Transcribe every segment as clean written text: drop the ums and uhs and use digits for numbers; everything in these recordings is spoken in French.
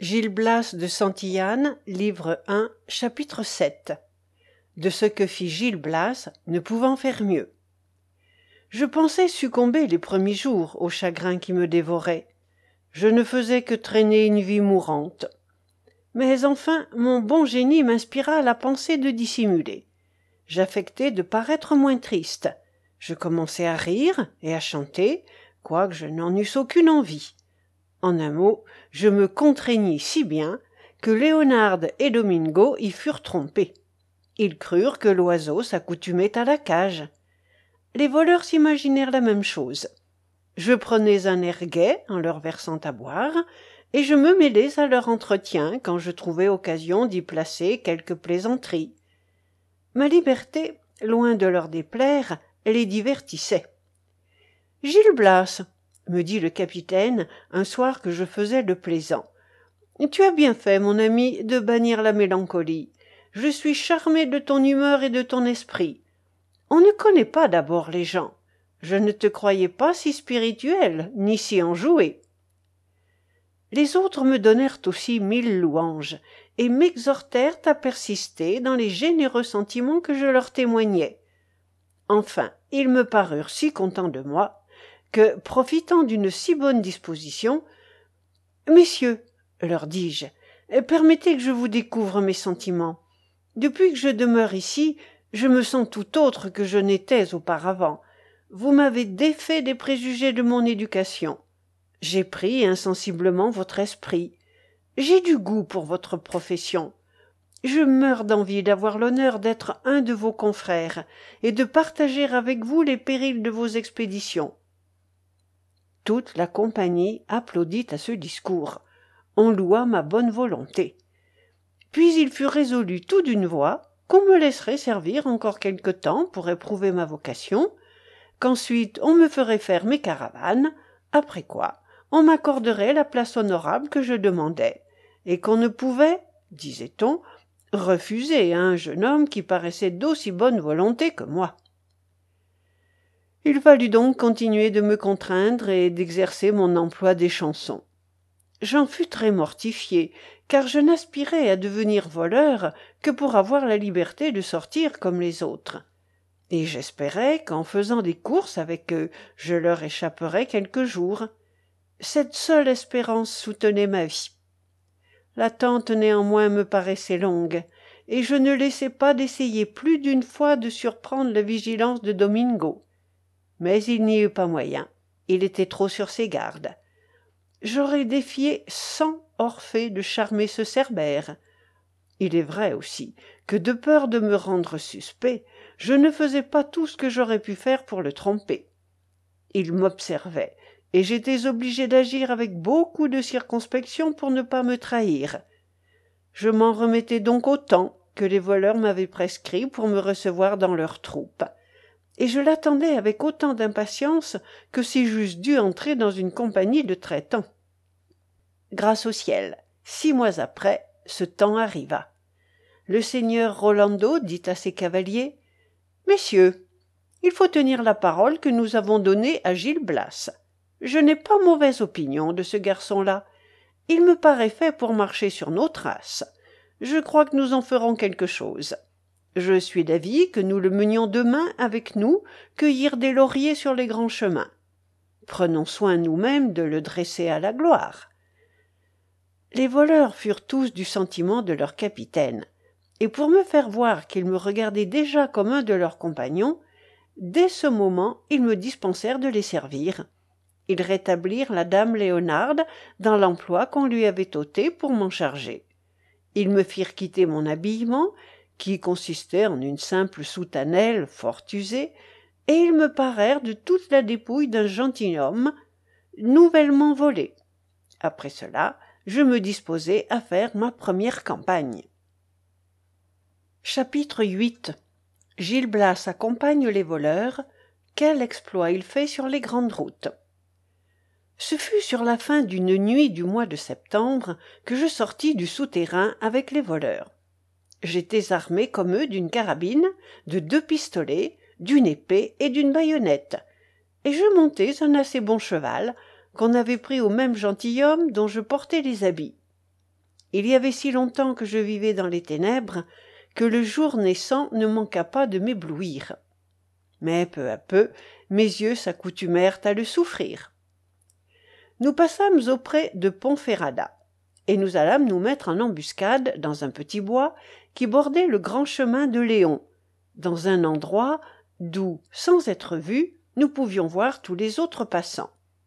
Gil Blas de Santillane, livre 1, chapitre 7. De ce que fit Gil Blas, ne pouvant faire mieux. Je pensais succomber les premiers jours au chagrin qui me dévorait. Je ne faisais que traîner une vie mourante. Mais enfin, mon bon génie m'inspira la pensée de dissimuler. J'affectai de paraître moins triste. Je commençai à rire et à chanter, quoique je n'en eusse aucune envie. En un mot, je me contraignis si bien que Léonard et Domingo y furent trompés. Ils crurent que l'oiseau s'accoutumait à la cage. Les voleurs s'imaginèrent la même chose. Je prenais un air gai en leur versant à boire, et je me mêlais à leur entretien quand je trouvais occasion d'y placer quelques plaisanteries. Ma liberté, loin de leur déplaire, les divertissait. « Gil Blas, me dit le capitaine un soir que je faisais le plaisant, tu as bien fait, mon ami, de bannir la mélancolie. Je suis charmé de ton humeur et de ton esprit. On ne connaît pas d'abord les gens. Je ne te croyais pas si spirituel, ni si enjoué. » Les autres me donnèrent aussi 1000 louanges, et m'exhortèrent à persister dans les généreux sentiments que je leur témoignais. Enfin, ils me parurent si contents de moi, que, profitant d'une si bonne disposition, « Messieurs, leur dis-je, permettez que je vous découvre mes sentiments. Depuis que je demeure ici, je me sens tout autre que je n'étais auparavant. Vous m'avez défait des préjugés de mon éducation. J'ai pris insensiblement votre esprit. J'ai du goût pour votre profession. Je meurs d'envie d'avoir l'honneur d'être un de vos confrères et de partager avec vous les périls de vos expéditions. » Toute la compagnie applaudit à ce discours. On loua ma bonne volonté. Puis il fut résolu tout d'une voix qu'on me laisserait servir encore quelque temps pour éprouver ma vocation, qu'ensuite on me ferait faire mes caravanes, après quoi on m'accorderait la place honorable que je demandais, et qu'on ne pouvait, disait-on, refuser à un jeune homme qui paraissait d'aussi bonne volonté que moi. Il fallut donc continuer de me contraindre et d'exercer mon emploi des chansons. J'en fus très mortifié, car je n'aspirais à devenir voleur que pour avoir la liberté de sortir comme les autres. Et j'espérais qu'en faisant des courses avec eux, je leur échapperais quelques jours. Cette seule espérance soutenait ma vie. L'attente néanmoins me paraissait longue, et je ne laissai pas d'essayer plus d'une fois de surprendre la vigilance de Domingo. Mais il n'y eut pas moyen, il était trop sur ses gardes. J'aurais défié 100 Orphées de charmer ce Cerbère. Il est vrai aussi que, de peur de me rendre suspect, je ne faisais pas tout ce que j'aurais pu faire pour le tromper. Il m'observait, et j'étais obligé d'agir avec beaucoup de circonspection pour ne pas me trahir. Je m'en remettais donc au temps que les voleurs m'avaient prescrit pour me recevoir dans leur troupe, et je l'attendais avec autant d'impatience que si j'eusse dû entrer dans une compagnie de traitants. Grâce au ciel, 6 mois après, ce temps arriva. Le seigneur Rolando dit à ses cavaliers: « Messieurs, il faut tenir la parole que nous avons donnée à Gil Blas. Je n'ai pas mauvaise opinion de ce garçon-là. Il me paraît fait pour marcher sur nos traces. Je crois que nous en ferons quelque chose. Je suis d'avis que nous le menions demain avec nous cueillir des lauriers sur les grands chemins. Prenons soin nous-mêmes de le dresser à la gloire. » Les voleurs furent tous du sentiment de leur capitaine, et pour me faire voir qu'ils me regardaient déjà comme un de leurs compagnons, dès ce moment ils me dispensèrent de les servir. Ils rétablirent la dame Léonarde dans l'emploi qu'on lui avait ôté pour m'en charger. Ils me firent quitter mon habillement, qui consistait en une simple soutanelle fort usée, et ils me parèrent de toute la dépouille d'un gentilhomme nouvellement volé. Après cela, je me disposai à faire ma première campagne. Chapitre 8. Gil Blas accompagne les voleurs. Quel exploit il fait sur les grandes routes. Ce fut sur la fin d'une nuit du mois de septembre que je sortis du souterrain avec les voleurs. J'étais armé comme eux d'une carabine, de 2 pistolets, d'une épée et d'une baïonnette, et je montais un assez bon cheval qu'on avait pris au même gentilhomme dont je portais les habits. Il y avait si longtemps que je vivais dans les ténèbres que le jour naissant ne manqua pas de m'éblouir. Mais peu à peu, mes yeux s'accoutumèrent à le souffrir. Nous passâmes auprès de Ponferrada, et nous allâmes nous mettre en embuscade dans un petit bois qui bordait le grand chemin de Léon, dans un endroit d'où, sans être vus, nous pouvions voir tous les autres passants.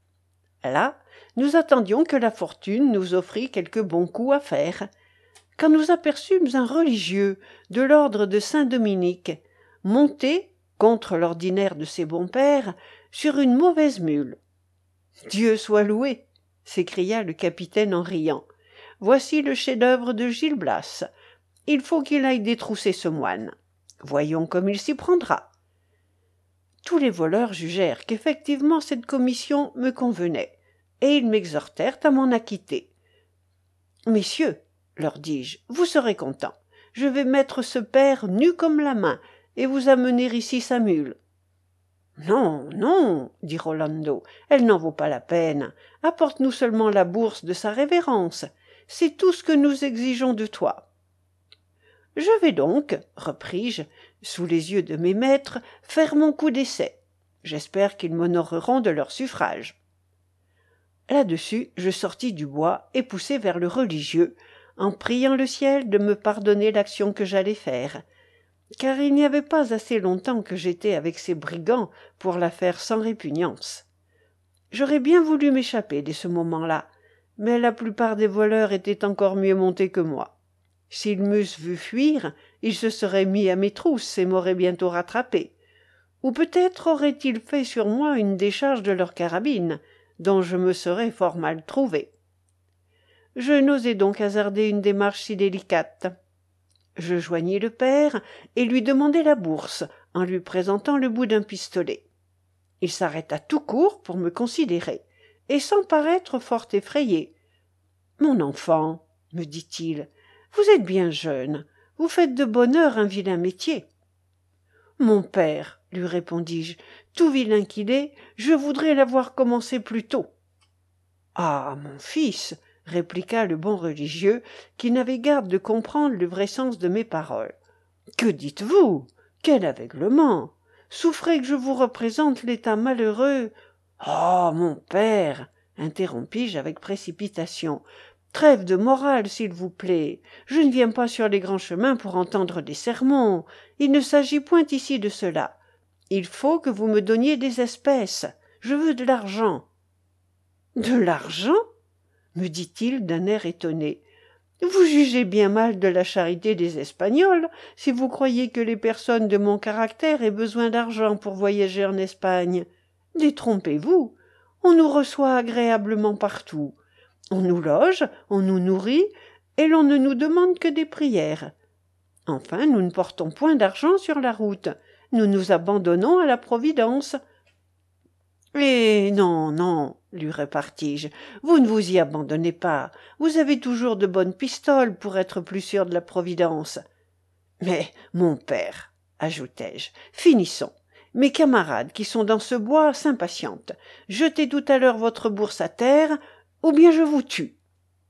Là, nous attendions que la fortune nous offrît quelques bons coups à faire, quand nous aperçûmes un religieux de l'ordre de Saint-Dominique, monté, contre l'ordinaire de ses bons pères, sur une mauvaise mule. « Dieu soit loué !» s'écria le capitaine en riant. « Voici le chef-d'œuvre de Gil Blas. Il faut qu'il aille détrousser ce moine. Voyons comme il s'y prendra. » Tous les voleurs jugèrent qu'effectivement cette commission me convenait, et ils m'exhortèrent à m'en acquitter. « Messieurs, leur dis-je, vous serez contents. Je vais mettre ce père nu comme la main, et vous amener ici sa mule. » « Non, non, dit Rolando, elle n'en vaut pas la peine. Apporte-nous seulement la bourse de sa révérence. C'est tout ce que nous exigeons de toi. » « Je vais donc, repris-je, sous les yeux de mes maîtres, faire mon coup d'essai. J'espère qu'ils m'honoreront de leur suffrage. » Là-dessus, je sortis du bois et poussai vers le religieux, en priant le ciel de me pardonner l'action que j'allais faire, car il n'y avait pas assez longtemps que j'étais avec ces brigands pour la faire sans répugnance. J'aurais bien voulu m'échapper dès ce moment-là, mais la plupart des voleurs étaient encore mieux montés que moi. S'ils m'eussent vu fuir, ils se seraient mis à mes trousses et m'auraient bientôt rattrapé. Ou peut-être auraient-ils fait sur moi une décharge de leur carabine, dont je me serais fort mal trouvé. Je n'osai donc hasarder une démarche si délicate. Je joignis le père et lui demandai la bourse, en lui présentant le bout d'un pistolet. Il s'arrêta tout court pour me considérer, et sans paraître fort effrayé. « Mon enfant, me dit-il, vous êtes bien jeune, vous faites de bonne heure un vilain métier. »« Mon père, lui répondis-je, tout vilain qu'il est, je voudrais l'avoir commencé plus tôt. »« Ah, mon fils, répliqua le bon religieux, qui n'avait garde de comprendre le vrai sens de mes paroles. « Que dites-vous? Quel aveuglement! Souffrez que je vous représente l'état malheureux. »« Oh, mon père, interrompis-je avec précipitation, trêve de morale, s'il vous plaît. Je ne viens pas sur les grands chemins pour entendre des sermons. Il ne s'agit point ici de cela. Il faut que vous me donniez des espèces. Je veux de l'argent. »« De l'argent ?» me dit-il d'un air étonné. « Vous jugez bien mal de la charité des Espagnols, si vous croyez que les personnes de mon caractère aient besoin d'argent pour voyager en Espagne. Détrompez-vous. On nous reçoit agréablement partout. On nous loge, on nous nourrit, et l'on ne nous demande que des prières. Enfin, nous ne portons point d'argent sur la route. Nous nous abandonnons à la Providence. »« Eh non, non, lui repartis-je, vous ne vous y abandonnez pas. Vous avez toujours de bonnes pistoles pour être plus sûr de la Providence. »« Mais, mon père, ajoutai-je, finissons. Mes camarades qui sont dans ce bois s'impatientent. Jetez tout à l'heure votre bourse à terre, ou bien je vous tue. »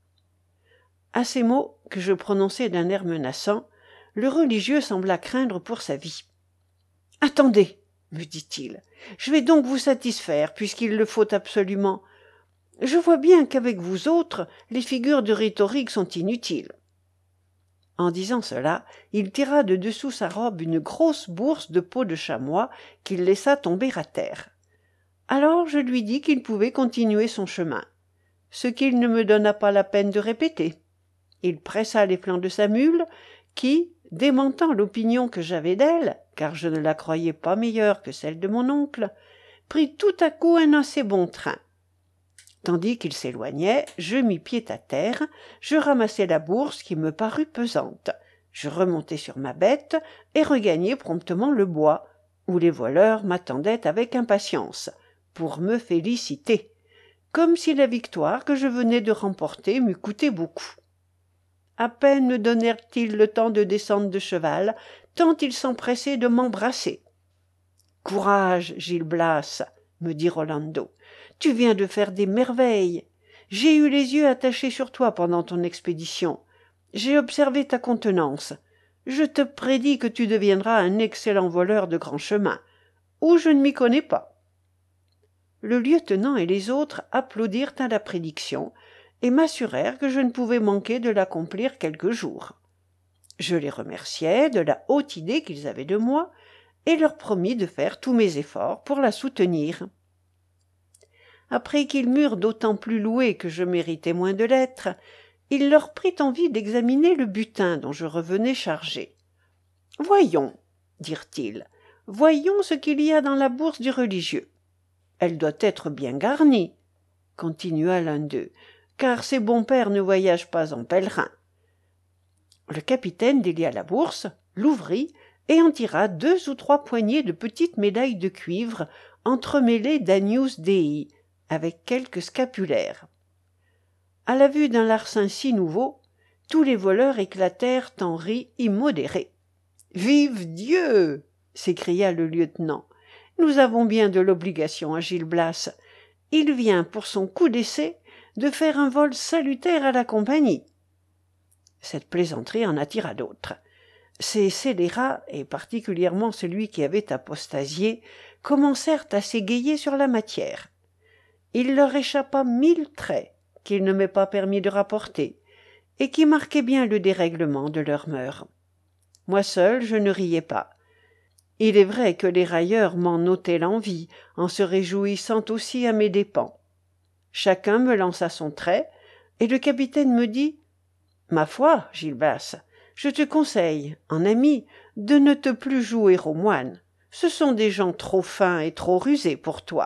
À ces mots, que je prononçai d'un air menaçant, le religieux sembla craindre pour sa vie. « Attendez, me dit-il, je vais donc vous satisfaire, puisqu'il le faut absolument. Je vois bien qu'avec vous autres, les figures de rhétorique sont inutiles. » En disant cela, il tira de dessous sa robe une grosse bourse de peau de chamois qu'il laissa tomber à terre. Alors je lui dis qu'il pouvait continuer son chemin, ce qu'il ne me donna pas la peine de répéter. Il pressa les flancs de sa mule, qui, démentant l'opinion que j'avais d'elle, car je ne la croyais pas meilleure que celle de mon oncle, prit tout à coup un assez bon train. Tandis qu'il s'éloignait, je mis pied à terre, je ramassai la bourse qui me parut pesante, je remontai sur ma bête et regagnai promptement le bois, où les voleurs m'attendaient avec impatience, pour me féliciter, comme si la victoire que je venais de remporter m'eût coûté beaucoup. À peine me donnèrent-ils le temps de descendre de cheval, tant ils s'empressaient de m'embrasser. « Courage, Gil Blas, me dit Rolando, tu viens de faire des merveilles. J'ai eu les yeux attachés sur toi pendant ton expédition, j'ai observé ta contenance. Je te prédis que tu deviendras un excellent voleur de grand chemin, ou je ne m'y connais pas. » Le lieutenant et les autres applaudirent à la prédiction et m'assurèrent que je ne pouvais manquer de l'accomplir quelque jour. Je les remerciai de la haute idée qu'ils avaient de moi et leur promis de faire tous mes efforts pour la soutenir. Après qu'ils m'eurent d'autant plus loué que je méritais moins de l'être, il leur prit envie d'examiner le butin dont je revenais chargé. « Voyons, dirent-ils, voyons ce qu'il y a dans la bourse du religieux. Elle doit être bien garnie, continua l'un d'eux, car ces bons pères ne voyagent pas en pèlerin. » Le capitaine délia la bourse, l'ouvrit et en tira 2 ou 3 poignées de petites médailles de cuivre entremêlées d'Agnus Dei, avec quelques scapulaires. À la vue d'un larcin si nouveau, tous les voleurs éclatèrent en rires immodérés. « Vive Dieu !» s'écria le lieutenant. « Nous avons bien de l'obligation à Gil Blas. Il vient, pour son coup d'essai, de faire un vol salutaire à la compagnie. » Cette plaisanterie en attira d'autres. Ces scélérats, et particulièrement celui qui avait apostasié, commencèrent à s'égayer sur la matière. Il leur échappa 1000 traits qu'il ne m'est pas permis de rapporter, et qui marquaient bien le dérèglement de leurs mœurs. Moi seul, je ne riais pas. Il est vrai que les railleurs m'en ôtaient l'envie, en se réjouissant aussi à mes dépens. Chacun me lança son trait, et le capitaine me dit « Ma foi, Gil Blas, je te conseille, en ami, de ne te plus jouer aux moines. Ce sont des gens trop fins et trop rusés pour toi. »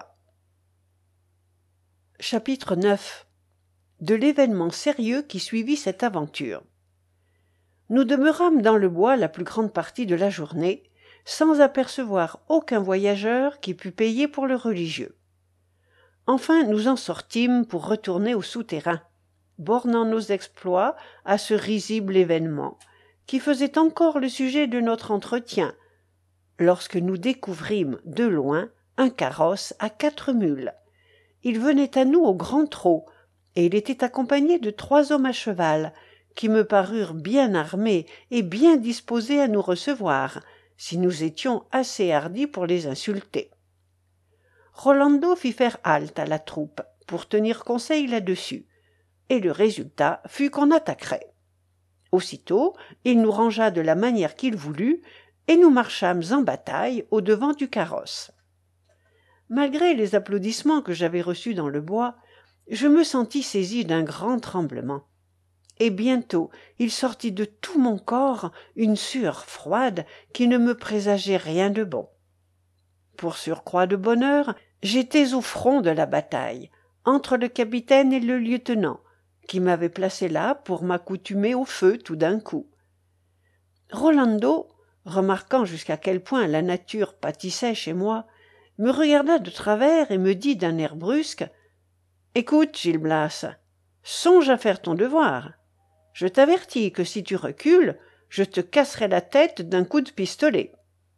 Chapitre 9. De l'événement sérieux qui suivit cette aventure. Nous demeurâmes dans le bois la plus grande partie de la journée, sans apercevoir aucun voyageur qui pût payer pour le religieux. Enfin nous en sortîmes pour retourner au souterrain, bornant nos exploits à ce risible événement, qui faisait encore le sujet de notre entretien, lorsque nous découvrîmes de loin un carrosse à 4 mules. Il venait à nous au grand trot, et il était accompagné de 3 hommes à cheval, qui me parurent bien armés et bien disposés à nous recevoir, si nous étions assez hardis pour les insulter. Rolando fit faire halte à la troupe pour tenir conseil là-dessus, et le résultat fut qu'on attaquerait. Aussitôt, il nous rangea de la manière qu'il voulut, et nous marchâmes en bataille au-devant du carrosse. Malgré les applaudissements que j'avais reçus dans le bois, je me sentis saisi d'un grand tremblement. Et bientôt il sortit de tout mon corps une sueur froide qui ne me présageait rien de bon. Pour surcroît de bonheur, j'étais au front de la bataille, entre le capitaine et le lieutenant, qui m'avaient placé là pour m'accoutumer au feu tout d'un coup. Rolando, remarquant jusqu'à quel point la nature pâtissait chez moi, me regarda de travers et me dit d'un air brusque « Écoute, Gil Blas, songe à faire ton devoir. Je t'avertis que si tu recules, je te casserai la tête d'un coup de pistolet. »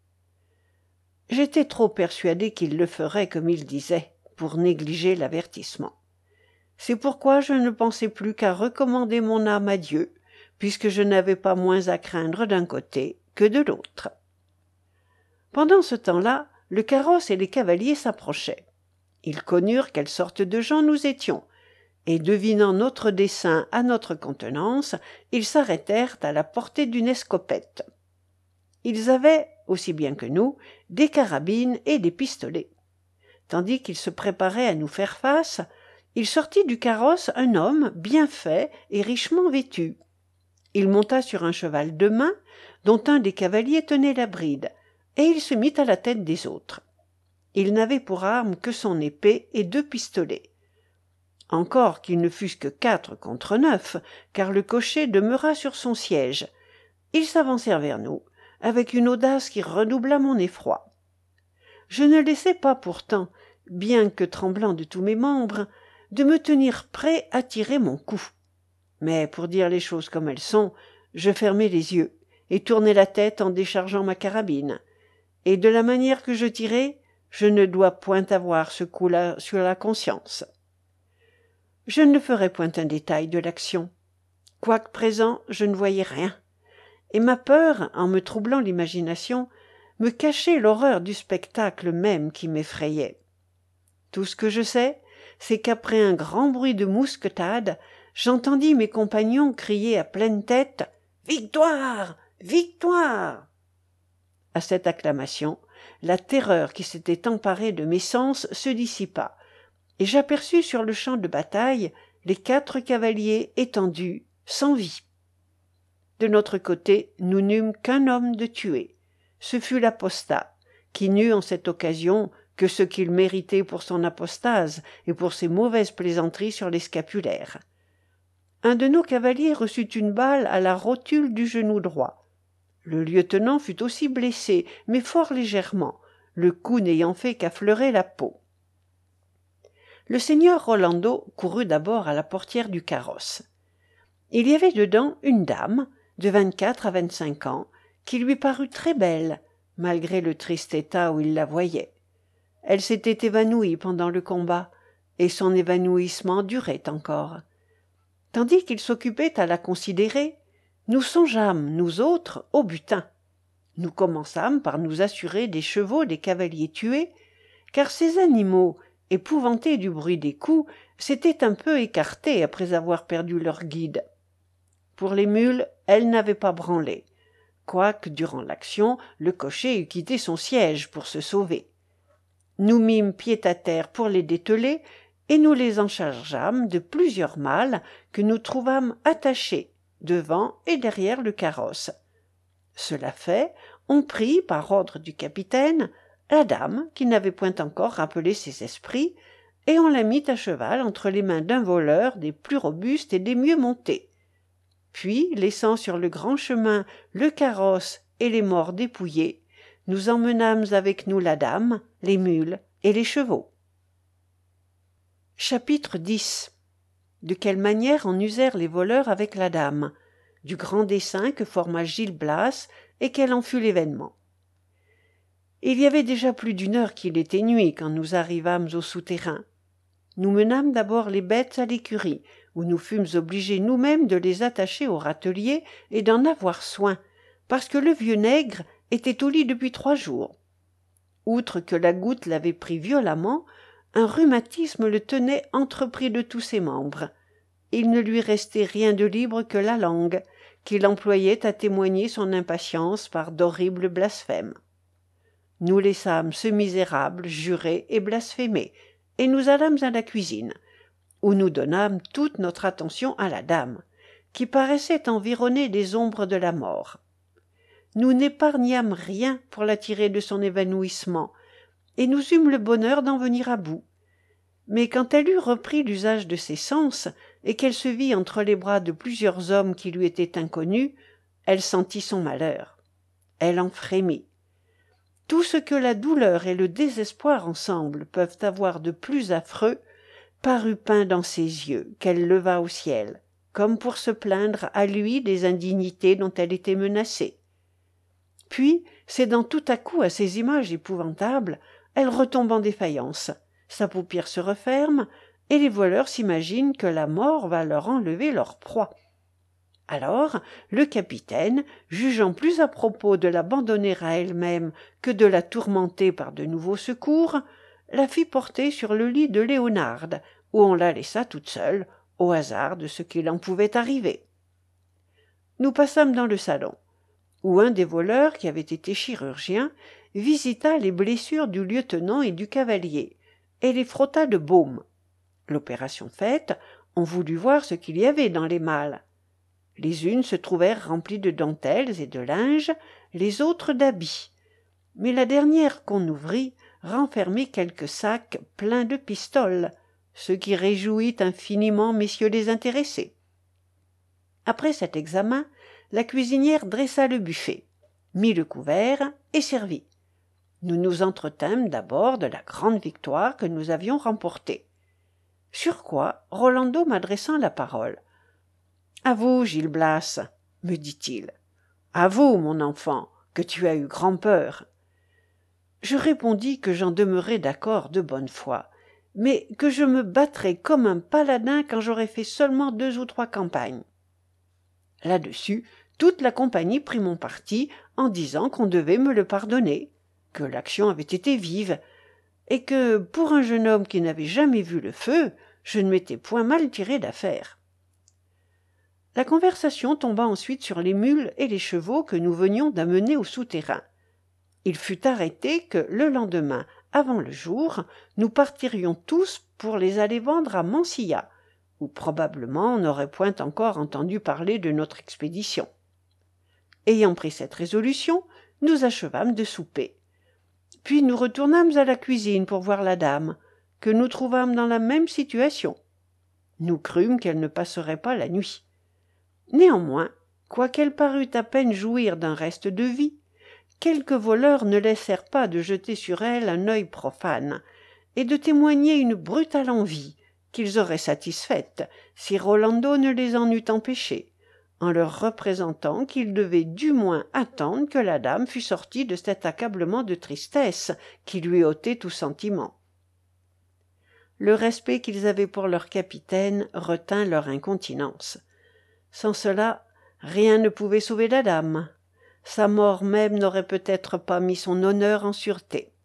J'étais trop persuadé qu'il le ferait comme il disait, pour négliger l'avertissement. C'est pourquoi je ne pensais plus qu'à recommander mon âme à Dieu, puisque je n'avais pas moins à craindre d'un côté que de l'autre. Pendant ce temps-là, le carrosse et les cavaliers s'approchaient. Ils connurent quelle sorte de gens nous étions, et devinant notre dessein à notre contenance, ils s'arrêtèrent à la portée d'une escopette. Ils avaient, aussi bien que nous, des carabines et des pistolets. Tandis qu'ils se préparaient à nous faire face, il sortit du carrosse un homme bien fait et richement vêtu. Il monta sur un cheval de main, dont un des cavaliers tenait la bride, et il se mit à la tête des autres. Il n'avait pour arme que son épée et 2 pistolets. Encore qu'ils ne fussent que 4 contre 9, car le cocher demeura sur son siège. Ils s'avancèrent vers nous, avec une audace qui redoubla mon effroi. Je ne laissai pas pourtant, bien que tremblant de tous mes membres, de me tenir prêt à tirer mon coup. Mais pour dire les choses comme elles sont, je fermai les yeux et tournai la tête en déchargeant ma carabine. Et de la manière que je tirai, je ne dois point avoir ce coup-là sur la conscience. Je ne ferai point un détail de l'action. Quoique présent, je ne voyais rien, et ma peur, en me troublant l'imagination, me cachait l'horreur du spectacle même qui m'effrayait. Tout ce que je sais, c'est qu'après un grand bruit de mousquetade, j'entendis mes compagnons crier à pleine tête « Victoire! Victoire !» À cette acclamation, la terreur qui s'était emparée de mes sens se dissipa, et j'aperçus sur le champ de bataille les 4 cavaliers étendus, sans vie. De notre côté, nous n'eûmes qu'un homme de tué. Ce fut l'apostat, qui n'eut en cette occasion que ce qu'il méritait pour son apostase et pour ses mauvaises plaisanteries sur les scapulaires. Un de nos cavaliers reçut une balle à la rotule du genou droit. Le lieutenant fut aussi blessé, mais fort légèrement, le coup n'ayant fait qu'affleurer la peau. Le seigneur Rolando courut d'abord à la portière du carrosse. Il y avait dedans une dame, de 24 à 25 ans, qui lui parut très belle, malgré le triste état où il la voyait. Elle s'était évanouie pendant le combat, et son évanouissement durait encore. Tandis qu'il s'occupait à la considérer, nous songeâmes, nous autres, au butin. Nous commençâmes par nous assurer des chevaux des cavaliers tués, car ces animaux, épouvantés du bruit des coups, s'étaient un peu écartés après avoir perdu leur guide. Pour les mules, elles n'avaient pas branlé, quoique, durant l'action, le cocher eût quitté son siège pour se sauver. Nous mîmes pied à terre pour les dételer, et nous les en chargeâmes de plusieurs malles que nous trouvâmes attachés devant et derrière le carrosse. Cela fait, on prit, par ordre du capitaine, la dame, qui n'avait point encore rappelé ses esprits, et on la mit à cheval entre les mains d'un voleur des plus robustes et des mieux montés. Puis, laissant sur le grand chemin le carrosse et les morts dépouillés, nous emmenâmes avec nous la dame, les mules et les chevaux. Chapitre 10. De quelle manière en usèrent les voleurs avec la dame, du grand dessein que forma Gil Blas et quel en fut l'événement. Il y avait déjà plus d'1 heure qu'il était nuit quand nous arrivâmes au souterrain. Nous menâmes d'abord les bêtes à l'écurie, où nous fûmes obligés nous-mêmes de les attacher au râtelier et d'en avoir soin, parce que le vieux nègre était au lit depuis 3 jours. Outre que la goutte l'avait pris violemment, un rhumatisme le tenait entrepris de tous ses membres. Il ne lui restait rien de libre que la langue, qu'il employait à témoigner son impatience par d'horribles blasphèmes. Nous laissâmes ce misérable jurer et blasphémer, et nous allâmes à la cuisine, où nous donnâmes toute notre attention à la dame, qui paraissait environnée des ombres de la mort. Nous n'épargnâmes rien pour la tirer de son évanouissement, et nous eûmes le bonheur d'en venir à bout. Mais quand elle eut repris l'usage de ses sens, et qu'elle se vit entre les bras de plusieurs hommes qui lui étaient inconnus, elle sentit son malheur. Elle en frémit. Tout ce que la douleur et le désespoir ensemble peuvent avoir de plus affreux parut peint dans ses yeux, qu'elle leva au ciel, comme pour se plaindre à lui des indignités dont elle était menacée. Puis, cédant tout à coup à ces images épouvantables, elle retombe en défaillance, sa paupière se referme, et les voleurs s'imaginent que la mort va leur enlever leur proie. Alors, le capitaine, jugeant plus à propos de l'abandonner à elle-même que de la tourmenter par de nouveaux secours, la fit porter sur le lit de Léonarde, où on la laissa toute seule, au hasard de ce qu'il en pouvait arriver. Nous passâmes dans le salon, où un des voleurs, qui avait été chirurgien, visita les blessures du lieutenant et du cavalier, et les frotta de baume. L'opération faite, on voulut voir ce qu'il y avait dans les malles. Les unes se trouvèrent remplies de dentelles et de linge, les autres d'habits. Mais la dernière qu'on ouvrit renfermait quelques sacs pleins de pistoles, ce qui réjouit infiniment messieurs les intéressés. Après cet examen, la cuisinière dressa le buffet, mit le couvert et servit. Nous nous entretînmes d'abord de la grande victoire que nous avions remportée. Sur quoi, Rolando m'adressant la parole. « À vous, Gil Blas, me dit-il. À vous, mon enfant, que tu as eu grand-peur. » Je répondis que j'en demeurais d'accord de bonne foi, mais que je me battrais comme un paladin quand j'aurais fait seulement 2 ou 3 campagnes. Là-dessus, toute la compagnie prit mon parti en disant qu'on devait me le pardonner, que l'action avait été vive, et que, pour un jeune homme qui n'avait jamais vu le feu, je ne m'étais point mal tiré d'affaire. La conversation tomba ensuite sur les mules et les chevaux que nous venions d'amener au souterrain. Il fut arrêté que, le lendemain, avant le jour, nous partirions tous pour les aller vendre à Mansilla, où probablement on n'aurait point encore entendu parler de notre expédition. Ayant pris cette résolution, nous achevâmes de souper. Puis nous retournâmes à la cuisine pour voir la dame, que nous trouvâmes dans la même situation. Nous crûmes qu'elle ne passerait pas la nuit. Néanmoins, quoiqu'elle parût à peine jouir d'un reste de vie, quelques voleurs ne laissèrent pas de jeter sur elle un œil profane, et de témoigner une brutale envie, qu'ils auraient satisfaite si Rolando ne les en eût empêchés, en leur représentant qu'ils devaient du moins attendre que la dame fût sortie de cet accablement de tristesse qui lui ôtait tout sentiment. Le respect qu'ils avaient pour leur capitaine retint leur incontinence. Sans cela, rien ne pouvait sauver la dame. Sa mort même n'aurait peut-être pas mis son honneur en sûreté.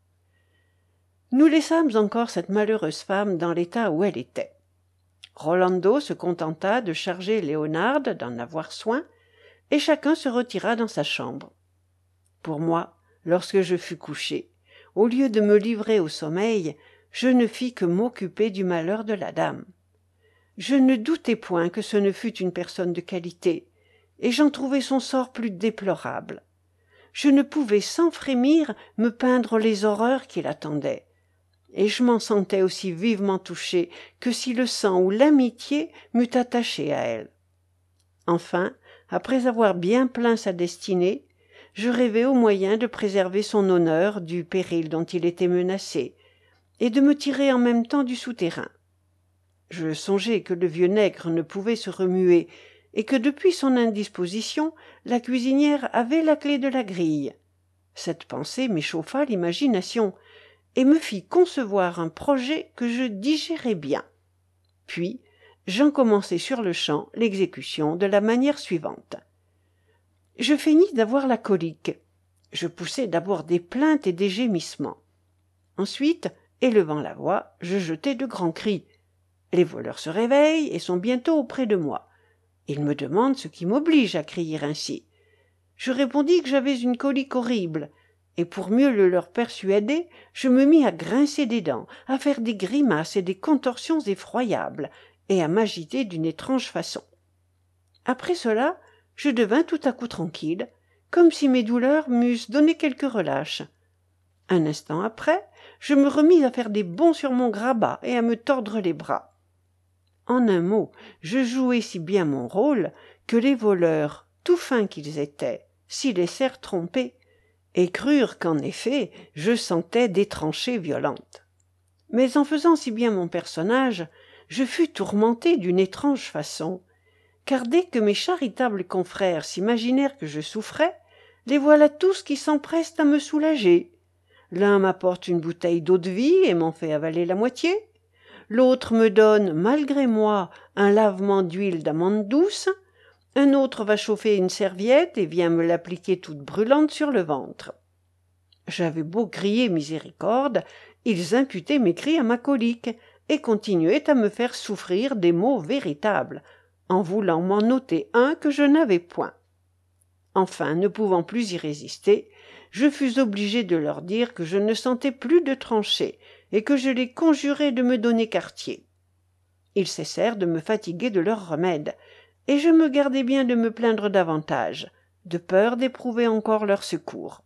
Nous laissâmes encore cette malheureuse femme dans l'état où elle était. Rolando se contenta de charger Léonard d'en avoir soin, et chacun se retira dans sa chambre. Pour moi, lorsque je fus couché, au lieu de me livrer au sommeil, je ne fis que m'occuper du malheur de la dame. Je ne doutai point que ce ne fût une personne de qualité, et j'en trouvai son sort plus déplorable. Je ne pouvais sans frémir me peindre les horreurs qui l'attendaient, et je m'en sentais aussi vivement touché que si le sang ou l'amitié m'eût attaché à elle. Enfin, après avoir bien plaint sa destinée, je rêvai au moyen de préserver son honneur du péril dont il était menacé, et de me tirer en même temps du souterrain. Je songeai que le vieux nègre ne pouvait se remuer, et que depuis son indisposition, la cuisinière avait la clef de la grille. Cette pensée m'échauffa l'imagination, et me fit concevoir un projet que je digérai bien. Puis, j'en commençai sur-le-champ l'exécution de la manière suivante. Je feignis d'avoir la colique. Je poussai d'abord des plaintes et des gémissements. Ensuite, élevant la voix, je jetai de grands cris. Les voleurs se réveillent et sont bientôt auprès de moi. Ils me demandent ce qui m'oblige à crier ainsi. Je répondis que j'avais une colique horrible, et pour mieux le leur persuader, je me mis à grincer des dents, à faire des grimaces et des contorsions effroyables, et à m'agiter d'une étrange façon. Après cela, je devins tout à coup tranquille, comme si mes douleurs m'eussent donné quelque relâche. Un instant après, je me remis à faire des bonds sur mon grabat et à me tordre les bras. En un mot, je jouai si bien mon rôle que les voleurs, tout fins qu'ils étaient, s'y laissèrent tromper, et crurent qu'en effet je sentais des tranchées violentes. Mais en faisant si bien mon personnage, je fus tourmenté d'une étrange façon, car dès que mes charitables confrères s'imaginèrent que je souffrais, les voilà tous qui s'empressent à me soulager. L'un m'apporte une bouteille d'eau-de-vie et m'en fait avaler la moitié, l'autre me donne, malgré moi, un lavement d'huile d'amande douce, un autre va chauffer une serviette et vient me l'appliquer toute brûlante sur le ventre. J'avais beau crier miséricorde, ils imputaient mes cris à ma colique et continuaient à me faire souffrir des maux véritables, en voulant m'en ôter un que je n'avais point. Enfin, ne pouvant plus y résister, je fus obligé de leur dire que je ne sentais plus de tranchées et que je les conjurais de me donner quartier. Ils cessèrent de me fatiguer de leurs remèdes, et je me gardai bien de me plaindre davantage, de peur d'éprouver encore leur secours.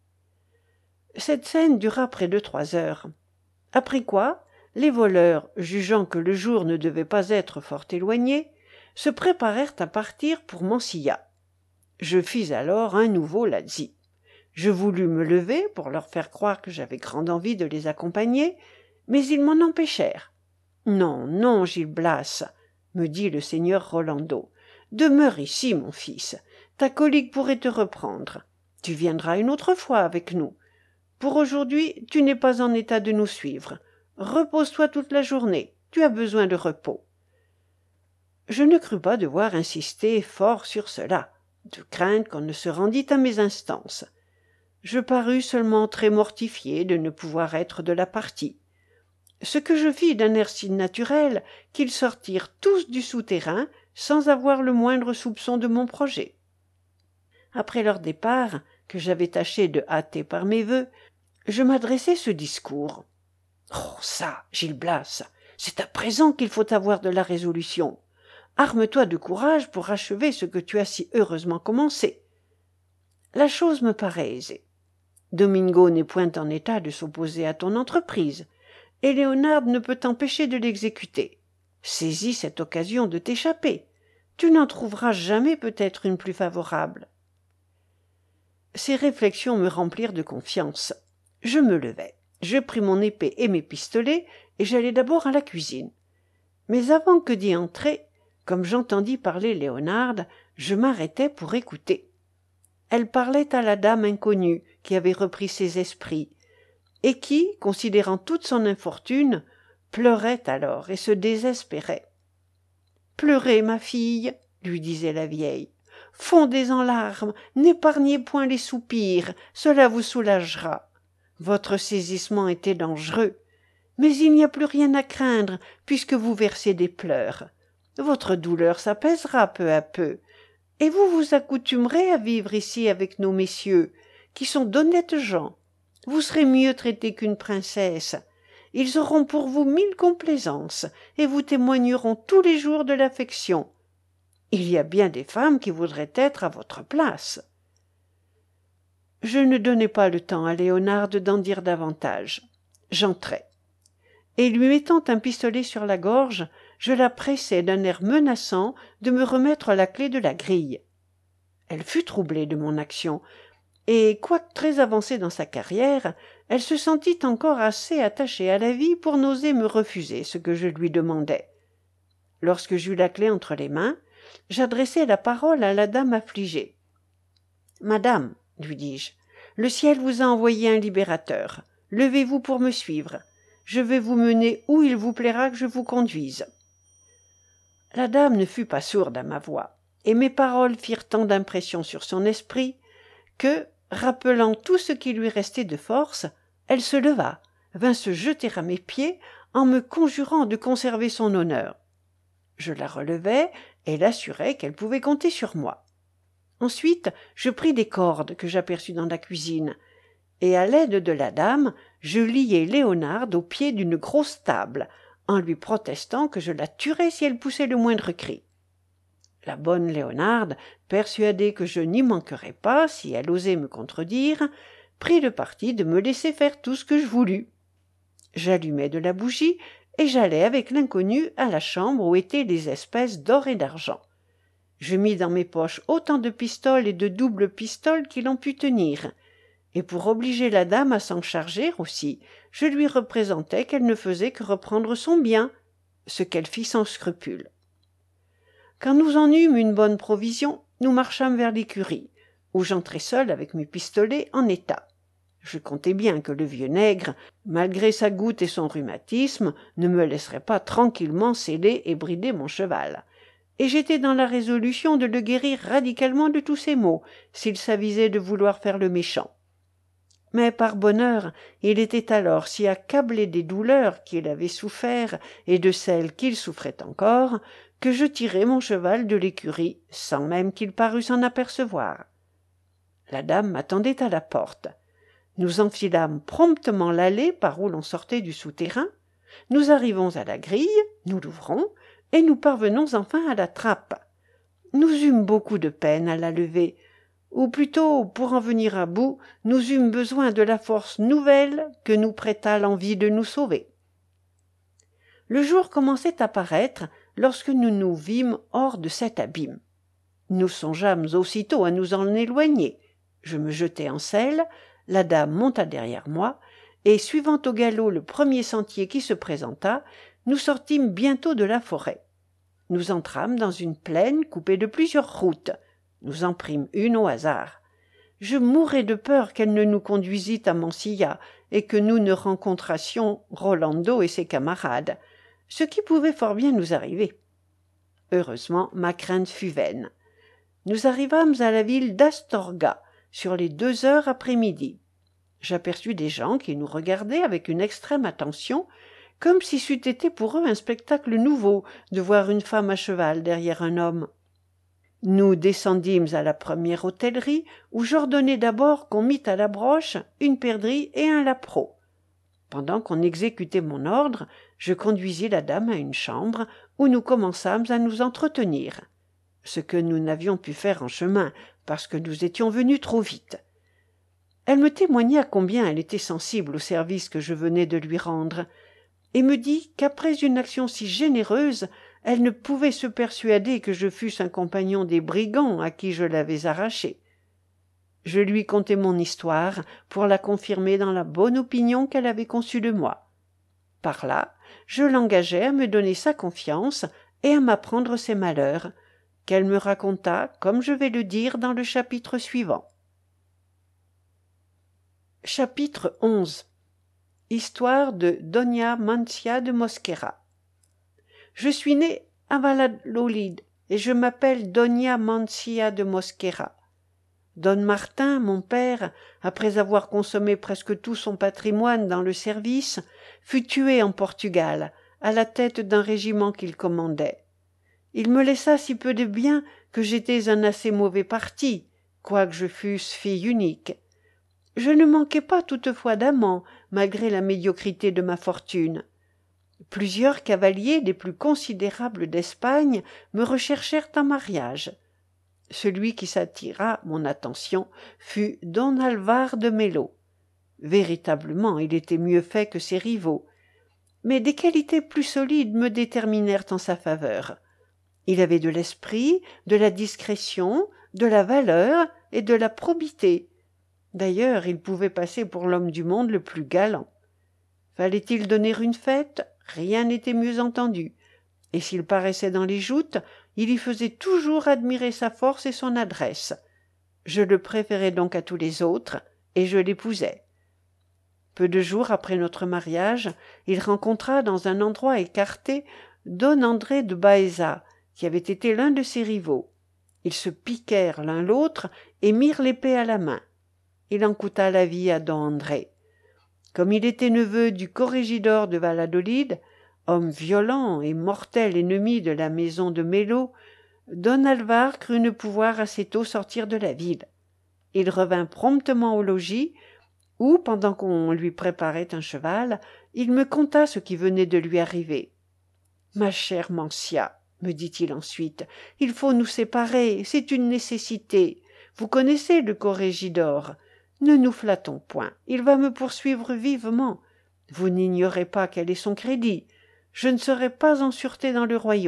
Cette scène dura près de 3 heures. Après quoi, les voleurs, jugeant que le jour ne devait pas être fort éloigné, se préparèrent à partir pour Mansilla. Je fis alors un nouveau lazzi. Je voulus me lever pour leur faire croire que j'avais grande envie de les accompagner, mais ils m'en empêchèrent. « Non, non, Gil Blas, me dit le seigneur Rolando, demeure ici, mon fils. Ta colique pourrait te reprendre. Tu viendras une autre fois avec nous. Pour aujourd'hui, tu n'es pas en état de nous suivre. Repose-toi toute la journée. Tu as besoin de repos. » Je ne crus pas devoir insister fort sur cela, de crainte qu'on ne se rendît à mes instances. Je parus seulement très mortifié de ne pouvoir être de la partie. Ce que je fis d'un air si naturel qu'ils sortirent tous du souterrain sans avoir le moindre soupçon de mon projet. Après leur départ, que j'avais tâché de hâter par mes vœux, je m'adressai ce discours. « Oh ça, Gil Blas, c'est à présent qu'il faut avoir de la résolution. Arme-toi de courage pour achever ce que tu as si heureusement commencé. La chose me paraît aisée. Domingo n'est point en état de s'opposer à ton entreprise, et Léonard ne peut t'empêcher de l'exécuter. Saisis cette occasion de t'échapper. Tu n'en trouveras jamais peut-être une plus favorable. » Ces réflexions me remplirent de confiance. Je me levai. Je pris mon épée et mes pistolets, et j'allai d'abord à la cuisine. Mais avant que d'y entrer, comme j'entendis parler Léonard, je m'arrêtai pour écouter. Elle parlait à la dame inconnue qui avait repris ses esprits, et qui, considérant toute son infortune, pleurait alors et se désespérait. « Pleurez, ma fille, lui disait la vieille. Fondez en larmes, n'épargnez point les soupirs, cela vous soulagera. Votre saisissement était dangereux, mais il n'y a plus rien à craindre puisque vous versez des pleurs. Votre douleur s'apaisera peu à peu, et vous vous accoutumerez à vivre ici avec nos messieurs, qui sont d'honnêtes gens. Vous serez mieux traitée qu'une princesse. Ils auront pour vous 1000 complaisances, et vous témoigneront tous les jours de l'affection. Il y a bien des femmes qui voudraient être à votre place. » Je ne donnai pas le temps à Léonard d'en dire davantage. J'entrai. Et lui mettant un pistolet sur la gorge, je la pressai d'un air menaçant de me remettre la clef de la grille. Elle fut troublée de mon action, et, quoique très avancée dans sa carrière, elle se sentit encore assez attachée à la vie pour n'oser me refuser ce que je lui demandais. Lorsque j'eus la clef entre les mains, j'adressai la parole à la dame affligée. « Madame, lui dis-je, le ciel vous a envoyé un libérateur. Levez-vous pour me suivre. Je vais vous mener où il vous plaira que je vous conduise. » La dame ne fut pas sourde à ma voix, et mes paroles firent tant d'impression sur son esprit que, rappelant tout ce qui lui restait de force, elle se leva, vint se jeter à mes pieds en me conjurant de conserver son honneur. Je la relevai et l'assurai qu'elle pouvait compter sur moi. Ensuite, je pris des cordes que j'aperçus dans la cuisine, et à l'aide de la dame, je liai Léonard au pied d'une grosse table, en lui protestant que je la tuerais si elle poussait le moindre cri. La bonne Léonarde, persuadée que je n'y manquerais pas si elle osait me contredire, prit le parti de me laisser faire tout ce que je voulus. J'allumai de la bougie et j'allai avec l'inconnu à la chambre où étaient les espèces d'or et d'argent. Je mis dans mes poches autant de pistoles et de doubles pistoles qu'il en put tenir, et pour obliger la dame à s'en charger aussi, je lui représentai qu'elle ne faisait que reprendre son bien, ce qu'elle fit sans scrupule. Quand nous en eûmes une bonne provision, nous marchâmes vers l'écurie, où j'entrai seul avec mes pistolets en état. Je comptais bien que le vieux nègre, malgré sa goutte et son rhumatisme, ne me laisserait pas tranquillement seller et brider mon cheval, et j'étais dans la résolution de le guérir radicalement de tous ses maux, s'il s'avisait de vouloir faire le méchant. Mais par bonheur, il était alors si accablé des douleurs qu'il avait souffert et de celles qu'il souffrait encore, que je tirai mon cheval de l'écurie, sans même qu'il parût s'en apercevoir. La dame m'attendait à la porte. Nous enfilâmes promptement l'allée par où l'on sortait du souterrain, nous arrivons à la grille, nous l'ouvrons, et nous parvenons enfin à la trappe. Nous eûmes beaucoup de peine à la lever, ou plutôt, pour en venir à bout, nous eûmes besoin de la force nouvelle que nous prêta l'envie de nous sauver. Le jour commençait à paraître lorsque nous nous vîmes hors de cet abîme. Nous songeâmes aussitôt à nous en éloigner. Je me jetai en selle, la dame monta derrière moi, et suivant au galop le premier sentier qui se présenta, nous sortîmes bientôt de la forêt. Nous entrâmes dans une plaine coupée de plusieurs routes. Nous en prîmes une au hasard. Je mourais de peur qu'elle ne nous conduisît à Mansilla et que nous ne rencontrassions Rolando et ses camarades, ce qui pouvait fort bien nous arriver. Heureusement, ma crainte fut vaine. Nous arrivâmes à la ville d'Astorga, sur les 2 heures après-midi. J'aperçus des gens qui nous regardaient avec une extrême attention, comme si c'eût été pour eux un spectacle nouveau de voir une femme à cheval derrière un homme. Nous descendîmes à la première hôtellerie, où j'ordonnai d'abord qu'on mît à la broche une perdrix et un lapereau. Pendant qu'on exécutait mon ordre, je conduisis la dame à une chambre, où nous commençâmes à nous entretenir, ce que nous n'avions pu faire en chemin, parce que nous étions venus trop vite. Elle me témoigna combien elle était sensible au service que je venais de lui rendre, et me dit qu'après une action si généreuse, elle ne pouvait se persuader que je fusse un compagnon des brigands à qui je l'avais arraché. Je lui contai mon histoire pour la confirmer dans la bonne opinion qu'elle avait conçue de moi. Par là, je l'engageai à me donner sa confiance et à m'apprendre ses malheurs, qu'elle me raconta, comme je vais le dire dans le chapitre suivant. Chapitre 11. Histoire de Doña Mancia de Mosquera. Je suis née à Valladolid et je m'appelle Doña Mancia de Mosquera. Don Martin, mon père, après avoir consommé presque tout son patrimoine dans le service, fut tué en Portugal, à la tête d'un régiment qu'il commandait. Il me laissa si peu de biens que j'étais un assez mauvais parti, quoique je fusse fille unique. Je ne manquai pas toutefois d'amants, malgré la médiocrité de ma fortune. Plusieurs cavaliers des plus considérables d'Espagne me recherchèrent en mariage. Celui qui s'attira mon attention fut Don Alvar de Mello. Véritablement, il était mieux fait que ses rivaux, mais des qualités plus solides me déterminèrent en sa faveur. Il avait de l'esprit, de la discrétion, de la valeur et de la probité. D'ailleurs, il pouvait passer pour l'homme du monde le plus galant. Fallait-il donner une fête? Rien n'était mieux entendu. Et s'il paraissait dans les joutes, il y faisait toujours admirer sa force et son adresse. Je le préférais donc à tous les autres, et je l'épousai. Peu de jours après notre mariage, il rencontra dans un endroit écarté Don André de Baeza, qui avait été l'un de ses rivaux. Ils se piquèrent l'un l'autre et mirent l'épée à la main. Il en coûta la vie à Don André. Comme il était neveu du corrégidor de Valladolid, homme violent et mortel ennemi de la maison de Mello, Don Alvar crut ne pouvoir assez tôt sortir de la ville. Il revint promptement au logis, où, pendant qu'on lui préparait un cheval, il me conta ce qui venait de lui arriver. « Ma chère Mancia, me dit-il ensuite, il faut nous séparer, c'est une nécessité. Vous connaissez le corrégidor. Ne nous flattons point, il va me poursuivre vivement. Vous n'ignorez pas quel est son crédit. Je ne serai pas en sûreté dans le royaume. »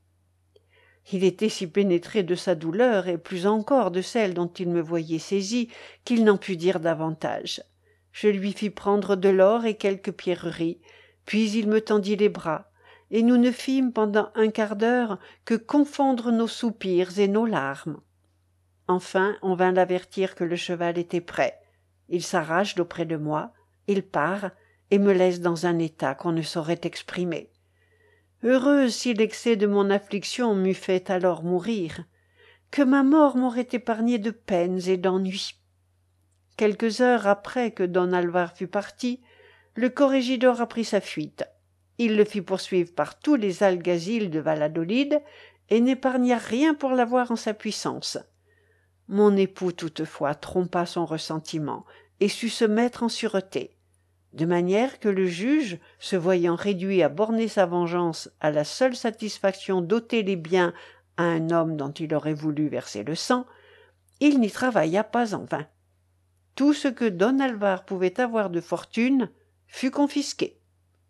Il était si pénétré de sa douleur, et plus encore de celle dont il me voyait saisi, qu'il n'en put dire davantage. Je lui fis prendre de l'or et quelques pierreries, puis il me tendit les bras, et nous ne fîmes pendant un quart d'heure que confondre nos soupirs et nos larmes. Enfin, on vint l'avertir que le cheval était prêt. Il s'arrache d'auprès de moi, il part, et me laisse dans un état qu'on ne saurait exprimer. Heureuse si l'excès de mon affliction m'eût fait alors mourir, que ma mort m'aurait épargné de peines et d'ennuis. Quelques heures après que Don Alvar fut parti, le corrégidor a pris sa fuite. Il le fit poursuivre par tous les alguazils de Valladolid et n'épargna rien pour l'avoir en sa puissance. Mon époux toutefois trompa son ressentiment et sut se mettre en sûreté, de manière que le juge, se voyant réduit à borner sa vengeance à la seule satisfaction d'ôter les biens à un homme dont il aurait voulu verser le sang, il n'y travailla pas en vain. Tout ce que Don Alvar pouvait avoir de fortune fut confisqué.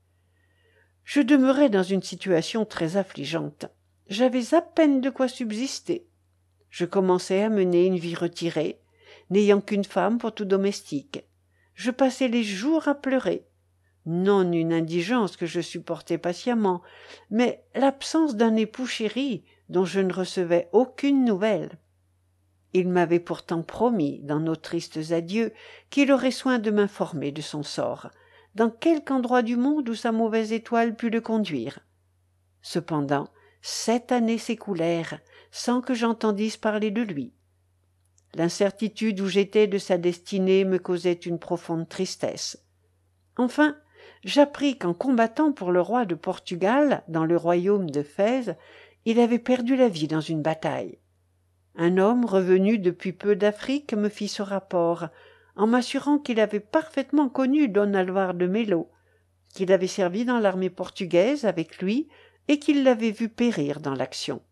Je demeurai dans une situation très affligeante. J'avais à peine de quoi subsister. Je commençais à mener une vie retirée, n'ayant qu'une femme pour tout domestique. Je passais les jours à pleurer, non une indigence que je supportais patiemment, mais l'absence d'un époux chéri dont je ne recevais aucune nouvelle. Il m'avait pourtant promis, dans nos tristes adieux, qu'il aurait soin de m'informer de son sort, dans quelque endroit du monde où sa mauvaise étoile pût le conduire. Cependant, 7 années s'écoulèrent sans que j'entendisse parler de lui. L'incertitude où j'étais de sa destinée me causait une profonde tristesse. Enfin, j'appris qu'en combattant pour le roi de Portugal dans le royaume de Fès, il avait perdu la vie dans une bataille. Un homme revenu depuis peu d'Afrique me fit ce rapport, en m'assurant qu'il avait parfaitement connu Don Alvar de Melo, qu'il avait servi dans l'armée portugaise avec lui et qu'il l'avait vu périr dans l'action.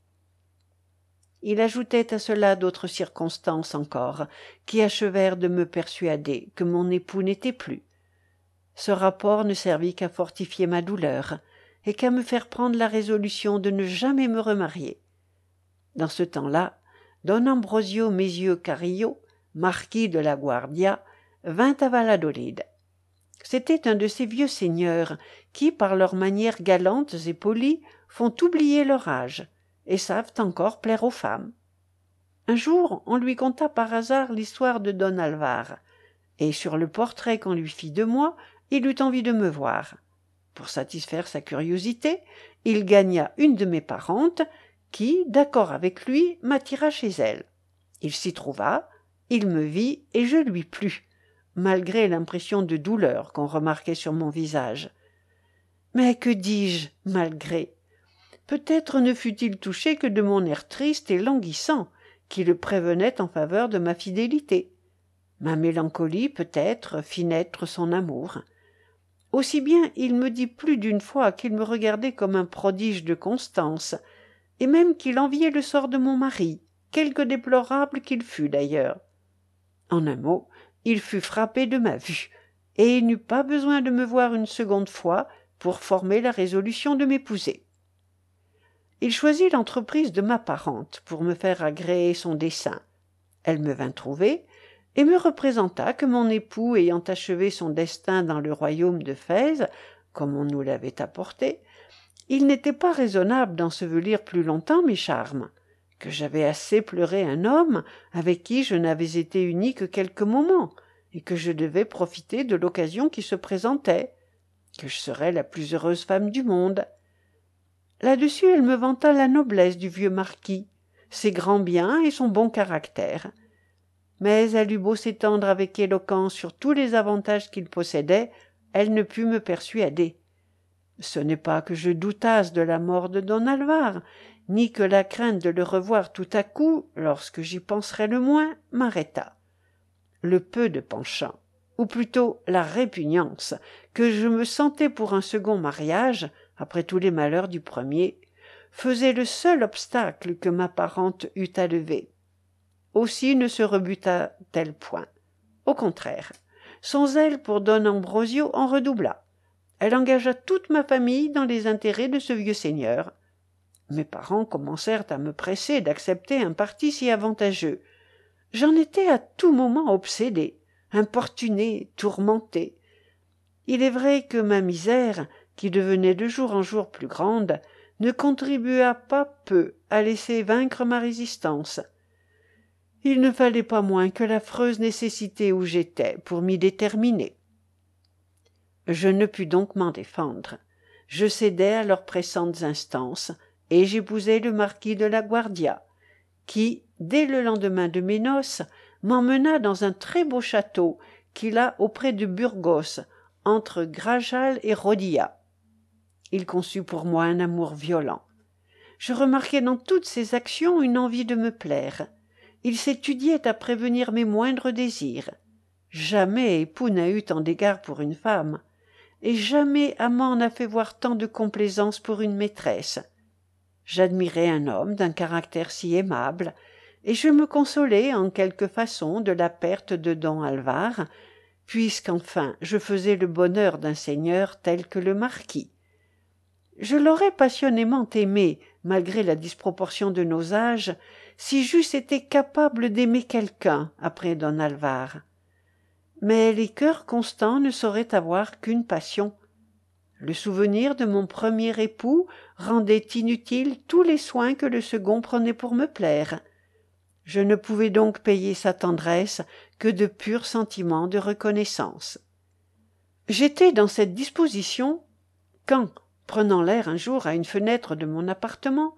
Il ajoutait à cela d'autres circonstances encore, qui achevèrent de me persuader que mon époux n'était plus. Ce rapport ne servit qu'à fortifier ma douleur, et qu'à me faire prendre la résolution de ne jamais me remarier. Dans ce temps-là, Don Ambrosio Mezio Carillo, marquis de la Guardia, vint à Valladolid. C'était un de ces vieux seigneurs qui, par leurs manières galantes et polies, font oublier leur âge, et savent encore plaire aux femmes. Un jour, on lui conta par hasard l'histoire de Don Alvar, et sur le portrait qu'on lui fit de moi, il eut envie de me voir. Pour satisfaire sa curiosité, il gagna une de mes parentes, qui, d'accord avec lui, m'attira chez elle. Il s'y trouva, il me vit, et je lui plus, malgré l'impression de douleur qu'on remarquait sur mon visage. Mais que dis-je, malgré? Peut-être ne fut-il touché que de mon air triste et languissant, qui le prévenait en faveur de ma fidélité. Ma mélancolie, peut-être, fit naître son amour. Aussi bien il me dit plus d'une fois qu'il me regardait comme un prodige de constance, et même qu'il enviait le sort de mon mari, quelque déplorable qu'il fût d'ailleurs. En un mot, il fut frappé de ma vue, et il n'eut pas besoin de me voir une seconde fois pour former la résolution de m'épouser. Il choisit l'entreprise de ma parente pour me faire agréer son dessein. Elle me vint trouver et me représenta que mon époux ayant achevé son destin dans le royaume de Fès, comme on nous l'avait apporté, il n'était pas raisonnable d'ensevelir plus longtemps mes charmes, que j'avais assez pleuré un homme avec qui je n'avais été unie que quelques moments, et que je devais profiter de l'occasion qui se présentait, que je serais la plus heureuse femme du monde. Là-dessus, elle me vanta la noblesse du vieux marquis, ses grands biens et son bon caractère. Mais elle eut beau s'étendre avec éloquence sur tous les avantages qu'il possédait, elle ne put me persuader. Ce n'est pas que je doutasse de la mort de Don Alvar, ni que la crainte de le revoir tout à coup, lorsque j'y penserais le moins, m'arrêta. Le peu de penchant, ou plutôt la répugnance, que je me sentais pour un second mariage, après tous les malheurs du premier, faisait le seul obstacle que ma parente eut à lever. Aussi ne se rebuta-t-elle point. Au contraire, son zèle pour Don Ambrosio en redoubla. Elle engagea toute ma famille dans les intérêts de ce vieux seigneur. Mes parents commencèrent à me presser d'accepter un parti si avantageux. J'en étais à tout moment obsédé, importuné, tourmenté. Il est vrai que ma misère, qui devenait de jour en jour plus grande, ne contribua pas peu à laisser vaincre ma résistance. Il ne fallait pas moins que l'affreuse nécessité où j'étais pour m'y déterminer. Je ne pus donc m'en défendre. Je cédai à leurs pressantes instances, et j'épousai le marquis de la Guardia, qui, dès le lendemain de mes noces, m'emmena dans un très beau château qu'il a auprès de Burgos, entre Grajal et Rodilla. Il conçut pour moi un amour violent. Je remarquai dans toutes ses actions une envie de me plaire. Il s'étudiait à prévenir mes moindres désirs. Jamais époux n'a eu tant d'égards pour une femme, et jamais amant n'a fait voir tant de complaisance pour une maîtresse. J'admirais un homme d'un caractère si aimable, et je me consolais en quelque façon de la perte de Don Alvar, puisqu'enfin je faisais le bonheur d'un seigneur tel que le marquis. Je l'aurais passionnément aimé, malgré la disproportion de nos âges, si j'eusse été capable d'aimer quelqu'un après Don Alvar. Mais les cœurs constants ne sauraient avoir qu'une passion. Le souvenir de mon premier époux rendait inutiles tous les soins que le second prenait pour me plaire. Je ne pouvais donc payer sa tendresse que de purs sentiments de reconnaissance. J'étais dans cette disposition quand, prenant l'air un jour à une fenêtre de mon appartement,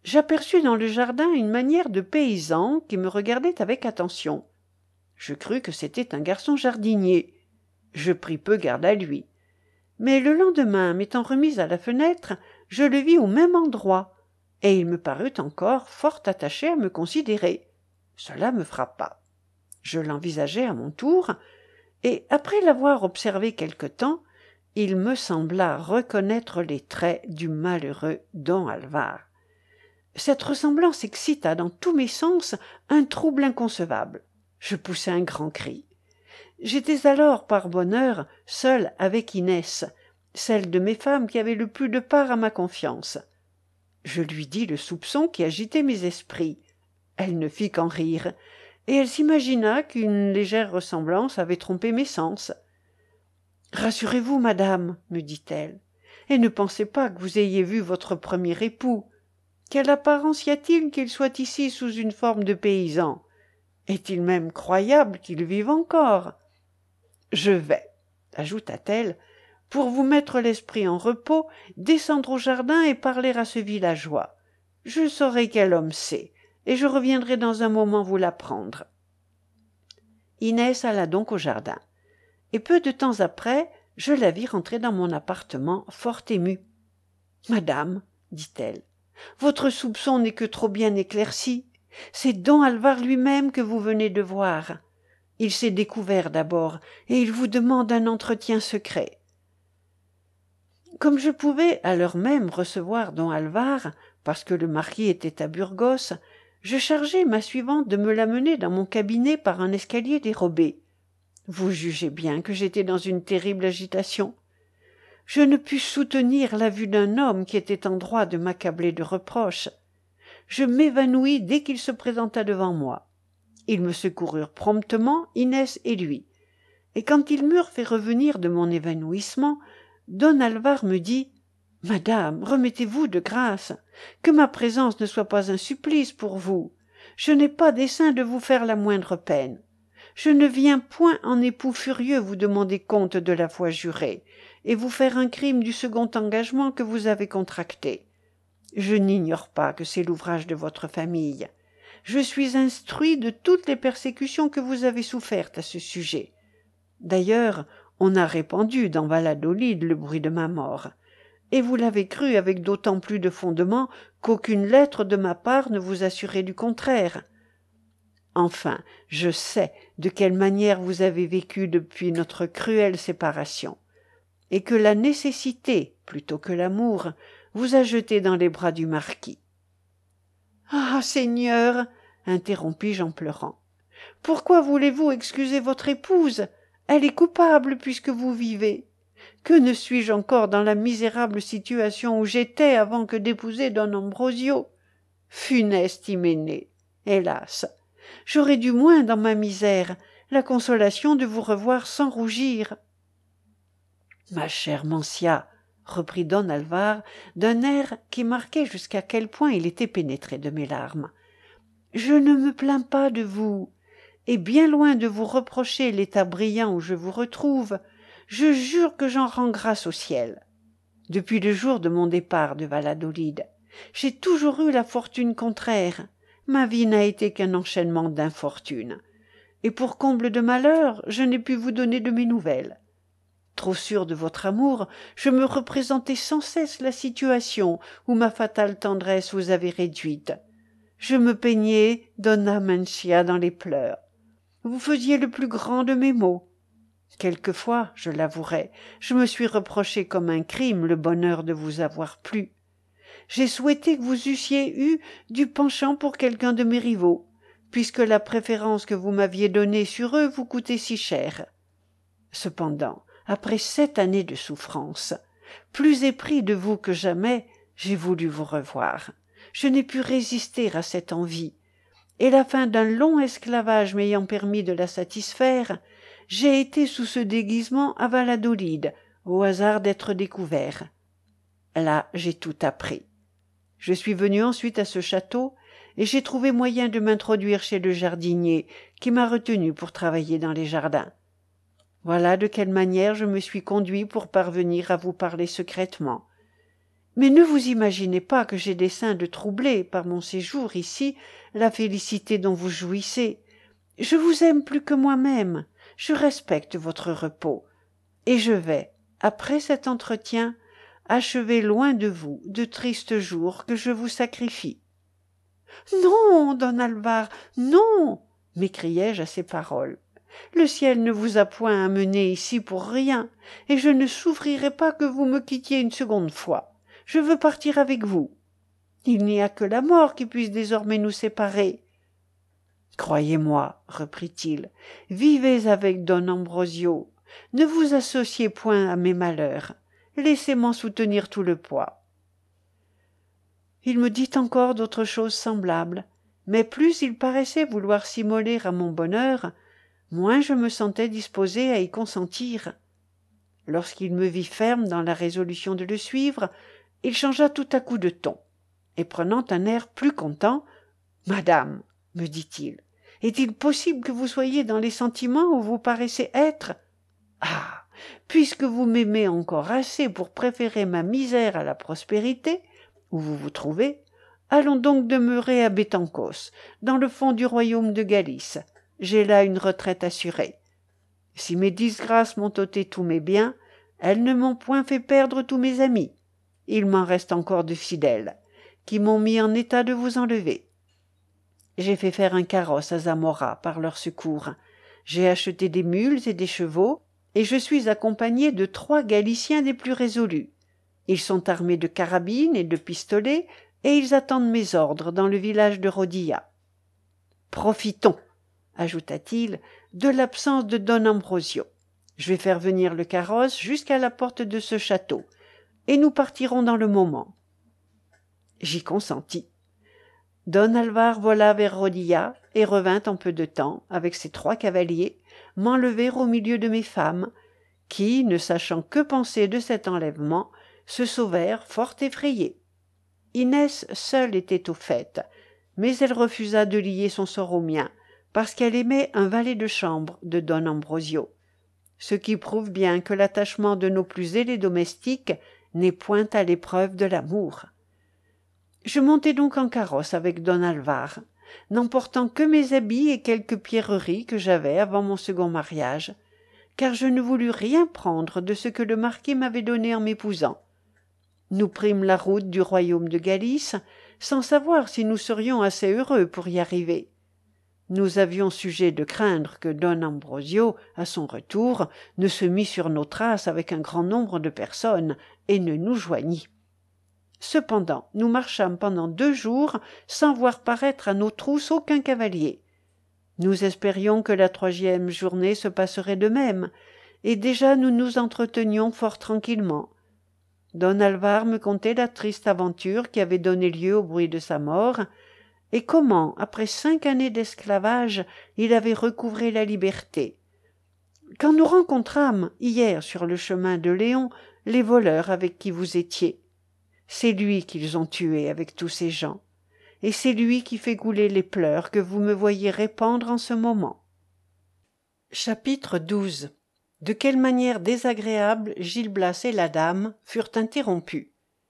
j'aperçus dans le jardin une manière de paysan qui me regardait avec attention. Je crus que c'était un garçon jardinier. Je pris peu garde à lui. Mais le lendemain, m'étant remise à la fenêtre, je le vis au même endroit, et il me parut encore fort attaché à me considérer. Cela me frappa. Je l'envisageai à mon tour, et après l'avoir observé quelque temps, il me sembla reconnaître les traits du malheureux don Alvar. Cette ressemblance excita dans tous mes sens un trouble inconcevable. Je poussai un grand cri. J'étais alors, par bonheur, seul avec Inès, celle de mes femmes qui avait le plus de part à ma confiance. Je lui dis le soupçon qui agitait mes esprits. Elle ne fit qu'en rire, et elle s'imagina qu'une légère ressemblance avait trompé mes sens. « Rassurez-vous, madame, me dit-elle, et ne pensez pas que vous ayez vu votre premier époux. Quelle apparence y a-t-il qu'il soit ici sous une forme de paysan? Est-il même croyable qu'il vive encore? Je vais, ajouta-t-elle, pour vous mettre l'esprit en repos, descendre au jardin et parler à ce villageois. Je saurai quel homme c'est, et je reviendrai dans un moment vous l'apprendre. » Inès alla donc au jardin, et peu de temps après, je la vis rentrer dans mon appartement fort émue. « Madame, dit-elle, votre soupçon n'est que trop bien éclairci. C'est don Alvar lui-même que vous venez de voir. Il s'est découvert d'abord, et il vous demande un entretien secret. » Comme je pouvais à l'heure même recevoir don Alvar, parce que le marquis était à Burgos, je chargeai ma suivante de me l'amener dans mon cabinet par un escalier dérobé. Vous jugez bien que j'étais dans une terrible agitation. Je ne pus soutenir la vue d'un homme qui était en droit de m'accabler de reproches. Je m'évanouis dès qu'il se présenta devant moi. Ils me secoururent promptement, Inès et lui. Et quand ils m'eurent fait revenir de mon évanouissement, don Alvar me dit « Madame, remettez-vous de grâce, que ma présence ne soit pas un supplice pour vous. Je n'ai pas dessein de vous faire la moindre peine. Je ne viens point en époux furieux vous demander compte de la foi jurée, et vous faire un crime du second engagement que vous avez contracté. Je n'ignore pas que c'est l'ouvrage de votre famille. Je suis instruit de toutes les persécutions que vous avez souffertes à ce sujet. D'ailleurs, on a répandu dans Valladolid le bruit de ma mort, et vous l'avez cru avec d'autant plus de fondement qu'aucune lettre de ma part ne vous assurait du contraire. Enfin, je sais de quelle manière vous avez vécu depuis notre cruelle séparation, et que la nécessité, plutôt que l'amour, vous a jeté dans les bras du marquis. « Ah, Seigneur !» interrompis-je en pleurant. « Pourquoi voulez-vous excuser votre épouse? Elle est coupable puisque vous vivez. Que ne suis-je encore dans la misérable situation où j'étais avant que d'épouser don Ambrosio? Funeste hyménée! Hélas! J'aurais du moins dans ma misère la consolation de vous revoir sans rougir. »« Ma chère Mancia, » reprit don Alvar d'un air qui marquait jusqu'à quel point il était pénétré de mes larmes, « je ne me plains pas de vous, et bien loin de vous reprocher l'état brillant où je vous retrouve, je jure que j'en rends grâce au ciel. Depuis le jour de mon départ de Valladolid, j'ai toujours eu la fortune contraire. Ma vie n'a été qu'un enchaînement d'infortunes. Et pour comble de malheur, je n'ai pu vous donner de mes nouvelles. Trop sûr de votre amour, je me représentais sans cesse la situation où ma fatale tendresse vous avait réduite. Je me peignais dona mancia dans les pleurs. Vous faisiez le plus grand de mes maux. Quelquefois, je l'avouerai, je me suis reproché comme un crime le bonheur de vous avoir plu. J'ai souhaité que vous eussiez eu du penchant pour quelqu'un de mes rivaux, puisque la préférence que vous m'aviez donnée sur eux vous coûtait si cher. Cependant, après 7 années de souffrance, plus épris de vous que jamais, j'ai voulu vous revoir. Je n'ai pu résister à cette envie, et la fin d'un long esclavage m'ayant permis de la satisfaire, j'ai été sous ce déguisement à Valladolid, au hasard d'être découvert. Là, j'ai tout appris. Je suis venu ensuite à ce château, et j'ai trouvé moyen de m'introduire chez le jardinier, qui m'a retenu pour travailler dans les jardins. Voilà de quelle manière je me suis conduit pour parvenir à vous parler secrètement. Mais ne vous imaginez pas que j'ai dessein de troubler, par mon séjour ici, la félicité dont vous jouissez. Je vous aime plus que moi-même, je respecte votre repos, et je vais, après cet entretien, achever loin de vous de tristes jours que je vous sacrifie. « Non, don Alvar, non !» m'écriai-je à ces paroles. « Le ciel ne vous a point amené ici pour rien, et je ne souffrirai pas que vous me quittiez une seconde fois. Je veux partir avec vous. Il n'y a que la mort qui puisse désormais nous séparer. » « Croyez-moi, reprit-il, vivez avec don Ambrosio. Ne vous associez point à mes malheurs. Laissez m'en soutenir tout le poids. » Il me dit encore d'autres choses semblables, mais plus il paraissait vouloir s'immoler à mon bonheur, moins je me sentais disposé à y consentir. Lorsqu'il me vit ferme dans la résolution de le suivre, il changea tout à coup de ton, et prenant un air plus content, « Madame, me dit-il, est-il possible que vous soyez dans les sentiments où vous paraissez être? Ah, puisque vous m'aimez encore assez pour préférer ma misère à la prospérité, où vous vous trouvez, allons donc demeurer à Bétancos, dans le fond du royaume de Galice. J'ai là une retraite assurée. Si mes disgrâces m'ont ôté tous mes biens, elles ne m'ont point fait perdre tous mes amis. Il m'en reste encore de fidèles, qui m'ont mis en état de vous enlever. J'ai fait faire un carrosse à Zamora par leur secours. J'ai acheté des mules et des chevaux, et je suis accompagné de 3 Galiciens des plus résolus. Ils sont armés de carabines et de pistolets, et ils attendent mes ordres dans le village de Rodilla. Profitons, ajouta-t-il, de l'absence de don Ambrosio. Je vais faire venir le carrosse jusqu'à la porte de ce château, et nous partirons dans le moment. J'y consentis. Don Alvar vola vers Rodilla et revint en peu de temps, avec ses 3 cavaliers, m'enlever au milieu de mes femmes, qui, ne sachant que penser de cet enlèvement, se sauvèrent fort effrayées. Inès seule était au fait, mais elle refusa de lier son sort au mien, parce qu'elle aimait un valet de chambre de don Ambrosio, ce qui prouve bien que l'attachement de nos plus zélés domestiques n'est point à l'épreuve de l'amour. Je montai donc en carrosse avec don Alvar, n'emportant que mes habits et quelques pierreries que j'avais avant mon second mariage, car je ne voulus rien prendre de ce que le marquis m'avait donné en m'épousant. Nous prîmes la route du royaume de Galice, sans savoir si nous serions assez heureux pour y arriver. Nous avions sujet de craindre que don Ambrosio, à son retour, ne se mît sur nos traces avec un grand nombre de personnes et ne nous joignît. Cependant, nous marchâmes pendant 2 jours sans voir paraître à nos trousses aucun cavalier. Nous espérions que la 3e journée se passerait de même, et déjà nous nous entretenions fort tranquillement. Don Alvar me contait la triste aventure qui avait donné lieu au bruit de sa mort, et comment, après 5 années d'esclavage, il avait recouvré la liberté. Quand nous rencontrâmes, hier, sur le chemin de Léon, les voleurs avec qui vous étiez, c'est lui qu'ils ont tué avec tous ces gens, et c'est lui qui fait couler les pleurs que vous me voyez répandre en ce moment. Chapitre 12. De quelle manière désagréable Gil Blas et la dame furent interrompus.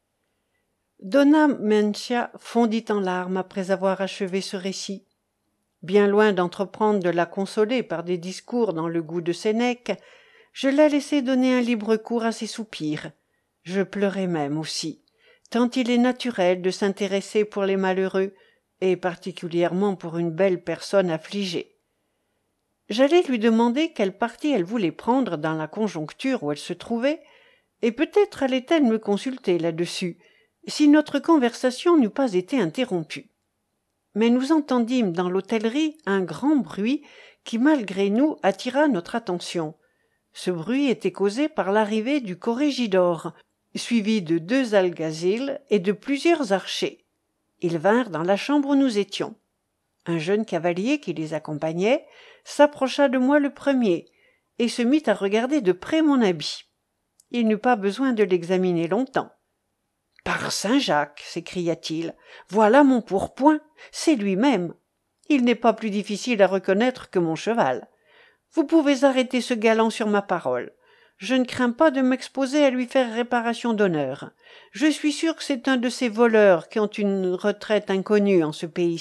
Dona Mencia fondit en larmes après avoir achevé ce récit. Bien loin d'entreprendre de la consoler par des discours dans le goût de Sénèque, je la laissai donner un libre cours à ses soupirs. Je pleurai même aussi, tant il est naturel de s'intéresser pour les malheureux, et particulièrement pour une belle personne affligée. J'allais lui demander quel parti elle voulait prendre dans la conjoncture où elle se trouvait, et peut-être allait-elle me consulter là-dessus, si notre conversation n'eût pas été interrompue. Mais nous entendîmes dans l'hôtellerie un grand bruit qui, malgré nous, attira notre attention. Ce bruit était causé par l'arrivée du corrégidor, suivi de 2 alguazils et de plusieurs archers. Ils vinrent dans la chambre où nous étions. Un jeune cavalier qui les accompagnait s'approcha de moi le premier et se mit à regarder de près mon habit. Il n'eut pas besoin de l'examiner longtemps. « Par Saint-Jacques !» s'écria-t-il, « voilà mon pourpoint, c'est lui-même. Il n'est pas plus difficile à reconnaître que mon cheval. Vous pouvez arrêter ce galant sur ma parole. Je ne crains pas de m'exposer à lui faire réparation d'honneur. Je suis sûr que c'est un de ces voleurs qui ont une retraite inconnue en ce pays-ci. »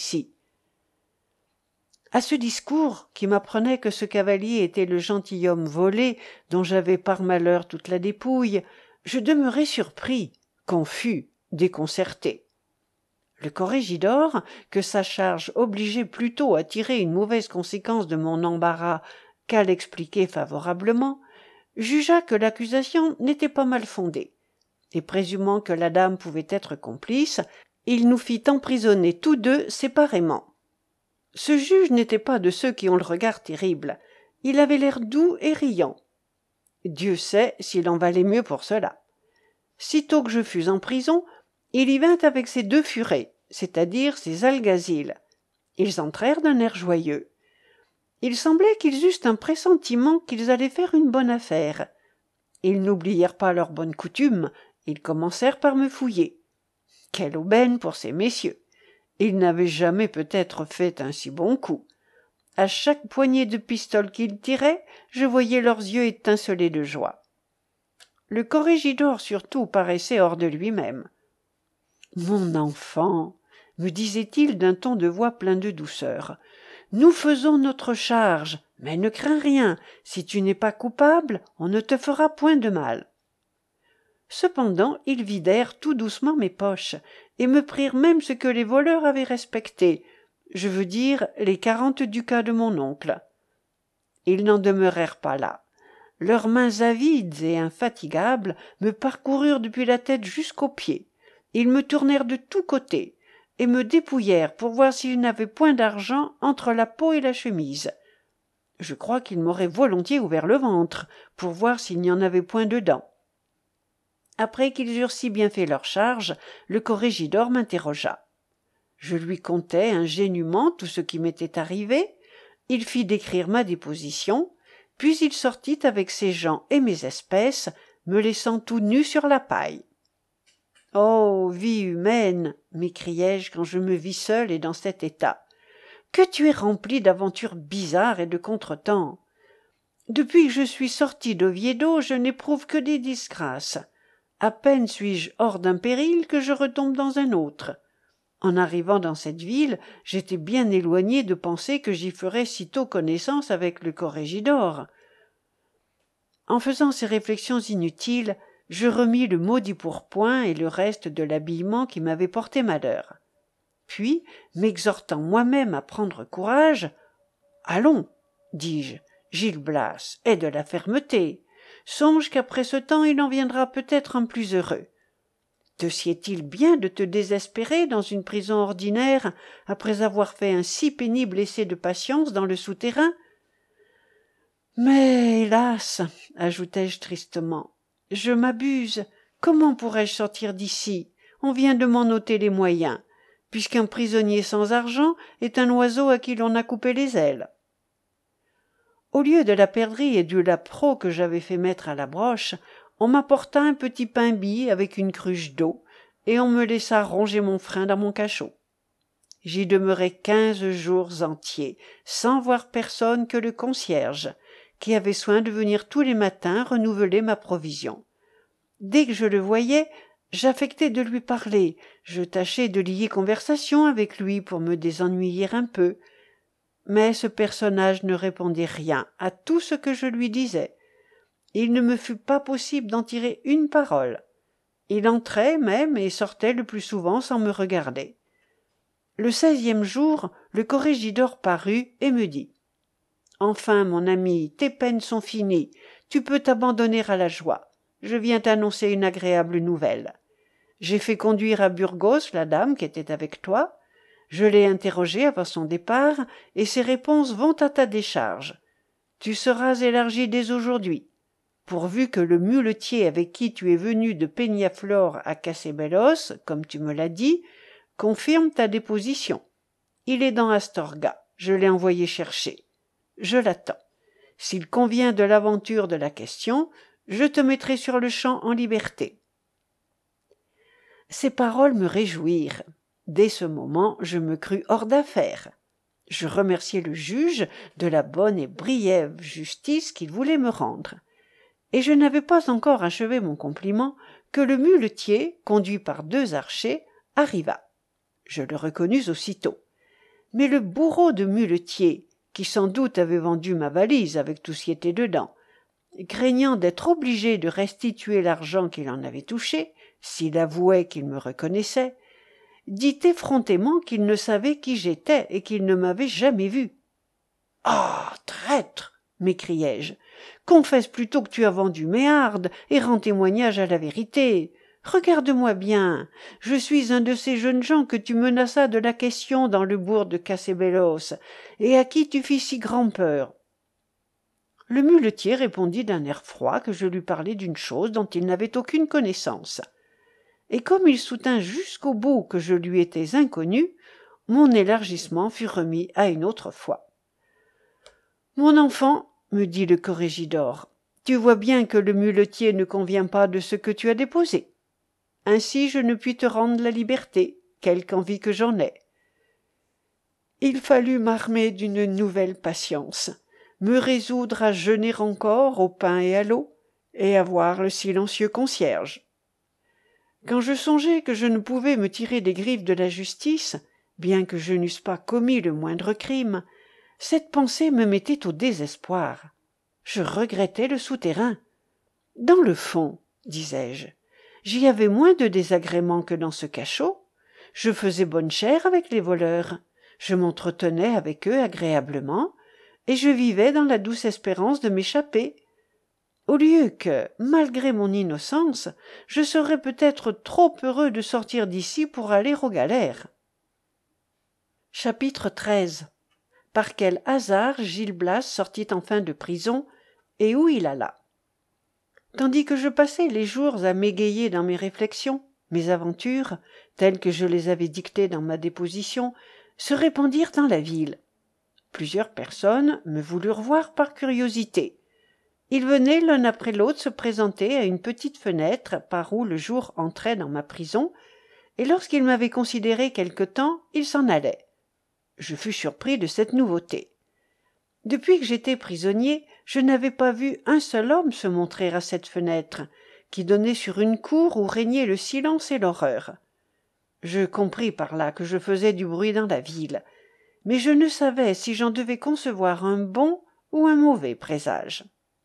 À ce discours, qui m'apprenait que ce cavalier était le gentilhomme volé, dont j'avais par malheur toute la dépouille, je demeurai surpris, confus, déconcerté. Le corrégidor, que sa charge obligeait plutôt à tirer une mauvaise conséquence de mon embarras qu'à l'expliquer favorablement, jugea que l'accusation n'était pas mal fondée, et présumant que la dame pouvait être complice, il nous fit emprisonner tous deux séparément. Ce juge n'était pas de ceux qui ont le regard terrible. Il avait l'air doux et riant. Dieu sait s'il en valait mieux pour cela. Sitôt que je fus en prison, il y vint avec ses 2 furets, c'est-à-dire ses alguazils. Ils entrèrent d'un air joyeux. Il semblait qu'ils eussent un pressentiment qu'ils allaient faire une bonne affaire. Ils n'oublièrent pas leurs bonnes coutumes, ils commencèrent par me fouiller. Quelle aubaine pour ces messieurs! Ils n'avaient jamais peut-être fait un si bon coup. À chaque poignée de pistoles qu'ils tiraient, je voyais leurs yeux étinceler de joie. Le corrégidor surtout paraissait hors de lui-même. « Mon enfant, » me disait-il d'un ton de voix plein de douceur, « nous faisons notre charge, mais ne crains rien, si tu n'es pas coupable, on ne te fera point de mal. » Cependant, ils vidèrent tout doucement mes poches, et me prirent même ce que les voleurs avaient respecté, je veux dire les 40 ducats de mon oncle. Ils n'en demeurèrent pas là. Leurs mains avides et infatigables me parcoururent depuis la tête jusqu'aux pieds. Ils me tournèrent de tous côtés, et me dépouillèrent pour voir s'ils n'avaient point d'argent entre la peau et la chemise. Je crois qu'ils m'auraient volontiers ouvert le ventre, pour voir s'il n'y en avait point dedans. Après qu'ils eurent si bien fait leur charge, le corrégidor m'interrogea. Je lui contai ingénument tout ce qui m'était arrivé. Il fit décrire ma déposition, puis il sortit avec ses gens et mes espèces, me laissant tout nu sur la paille. « Oh, vie humaine !» m'écriai-je quand je me vis seul et dans cet état. « Que tu es rempli d'aventures bizarres et de contretemps. Depuis que je suis sorti d'Oviedo, je n'éprouve que des disgrâces. À peine suis-je hors d'un péril que je retombe dans un autre. En arrivant dans cette ville, j'étais bien éloigné de penser que j'y ferais sitôt connaissance avec le corrégidor. » En faisant ces réflexions inutiles, je remis le maudit pourpoint et le reste de l'habillement qui m'avait porté malheur. Puis, m'exhortant moi-même à prendre courage, « Allons, dis-je, Gil Blas, aie de la fermeté. Songe qu'après ce temps il en viendra peut-être un plus heureux. Te sied-il bien de te désespérer dans une prison ordinaire après avoir fait un si pénible essai de patience dans le souterrain? Mais, hélas, ajoutai-je tristement, je m'abuse. Comment pourrais-je sortir d'ici? On vient de m'en ôter les moyens, puisqu'un prisonnier sans argent est un oiseau à qui l'on a coupé les ailes. Au lieu de la perdrix et du lapereau que j'avais fait mettre à la broche, on m'apporta un petit pain-bis avec une cruche d'eau, et on me laissa ronger mon frein dans mon cachot. J'y demeurai 15 jours entiers, sans voir personne que le concierge, qui avait soin de venir tous les matins renouveler ma provision. Dès que je le voyais, j'affectais de lui parler, je tâchais de lier conversation avec lui pour me désennuyer un peu. Mais ce personnage ne répondait rien à tout ce que je lui disais. Il ne me fut pas possible d'en tirer une parole. Il entrait même et sortait le plus souvent sans me regarder. Le 16e jour, le corrégidor parut et me dit « Enfin, mon ami, tes peines sont finies, tu peux t'abandonner à la joie. Je viens t'annoncer une agréable nouvelle. J'ai fait conduire à Burgos la dame qui était avec toi. Je l'ai interrogée avant son départ, et ses réponses vont à ta décharge. Tu seras élargi dès aujourd'hui. Pourvu que le muletier avec qui tu es venu de Peñaflor à Casebelos, comme tu me l'as dit, confirme ta déposition. Il est dans Astorga, je l'ai envoyé chercher. Je l'attends. S'il convient de l'aventure de la question, je te mettrai sur le champ en liberté. » Ces paroles me réjouirent. Dès ce moment, je me crus hors d'affaire. Je remerciai le juge de la bonne et briève justice qu'il voulait me rendre. et je n'avais pas encore achevé mon compliment que le muletier, conduit par 2 archers, arriva. Je le reconnus aussitôt. Mais le bourreau de muletier, qui sans doute avait vendu ma valise avec tout ce qui était dedans, craignant d'être obligé de restituer l'argent qu'il en avait touché, s'il avouait qu'il me reconnaissait, dit effrontément qu'il ne savait qui j'étais et qu'il ne m'avait jamais vu. « Ah, traître !» m'écriai-je. « Confesse plutôt que tu as vendu mes hardes et rends témoignage à la vérité. Regarde-moi bien, je suis un de ces jeunes gens que tu menaças de la question dans le bourg de Cassébélos et à qui tu fis si grand-peur. » Le muletier répondit d'un air froid que je lui parlais d'une chose dont il n'avait aucune connaissance. Et comme il soutint jusqu'au bout que je lui étais inconnu, mon élargissement fut remis à une autre fois. « Mon enfant, me dit le corrégidor, tu vois bien que le muletier ne convient pas de ce que tu as déposé. Ainsi je ne puis te rendre la liberté, quelque envie que j'en ai. Il fallut m'armer d'une nouvelle patience, me résoudre à jeûner encore au pain et à l'eau, et à voir le silencieux concierge. Quand je songeai que je ne pouvais me tirer des griffes de la justice, bien que je n'eusse pas commis le moindre crime, cette pensée me mettait au désespoir. Je regrettais le souterrain. Dans le fond, disais-je, j'y avais moins de désagréments que dans ce cachot. Je faisais bonne chère avec les voleurs, je m'entretenais avec eux agréablement, et je vivais dans la douce espérance de m'échapper. Au lieu que, malgré mon innocence, je serais peut-être trop heureux de sortir d'ici pour aller aux galères. Chapitre 13. Par quel hasard Gil Blas sortit enfin de prison, et où il alla. Tandis que je passais les jours à m'égayer dans mes réflexions, mes aventures, telles que je les avais dictées dans ma déposition, se répandirent dans la ville. Plusieurs personnes me voulurent voir par curiosité. Ils venaient l'un après l'autre se présenter à une petite fenêtre par où le jour entrait dans ma prison, et lorsqu'ils m'avaient considéré quelque temps, ils s'en allaient. Je fus surpris de cette nouveauté. Depuis que j'étais prisonnier, je n'avais pas vu un seul homme se montrer à cette fenêtre, qui donnait sur une cour où régnait le silence et l'horreur. Je compris par là que je faisais du bruit dans la ville, mais je ne savais si j'en devais concevoir un bon ou un mauvais présage.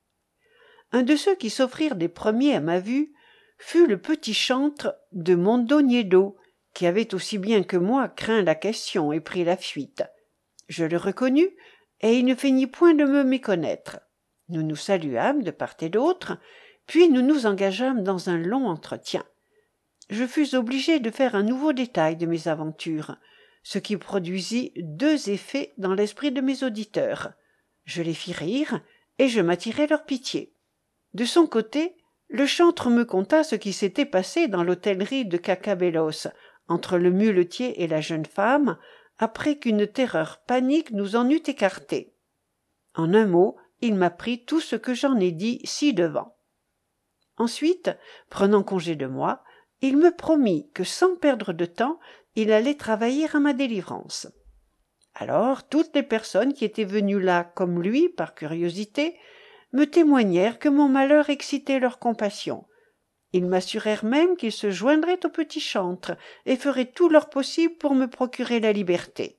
Un de ceux qui s'offrirent des premiers à ma vue fut le petit chantre de Mondognedo, qui avait aussi bien que moi craint la question et pris la fuite. Je le reconnus, et il ne feignit point de me méconnaître. Nous nous saluâmes de part et d'autre, puis nous nous engageâmes dans un long entretien. Je fus obligé de faire un nouveau détail de mes aventures, ce qui produisit 2 effets dans l'esprit de mes auditeurs. Je les fis rire, et je m'attirai leur pitié. De son côté, le chantre me conta ce qui s'était passé dans l'hôtellerie de Cacabélos, entre le muletier et la jeune femme, après qu'une terreur panique nous en eût écartés. En un mot, il m'apprit tout ce que j'en ai dit ci-devant. Ensuite, prenant congé de moi, il me promit que sans perdre de temps, il allait travailler à ma délivrance. Alors, toutes les personnes qui étaient venues là comme lui, par curiosité, me témoignèrent que mon malheur excitait leur compassion. Ils m'assurèrent même qu'ils se joindraient au petit chantre et feraient tout leur possible pour me procurer la liberté.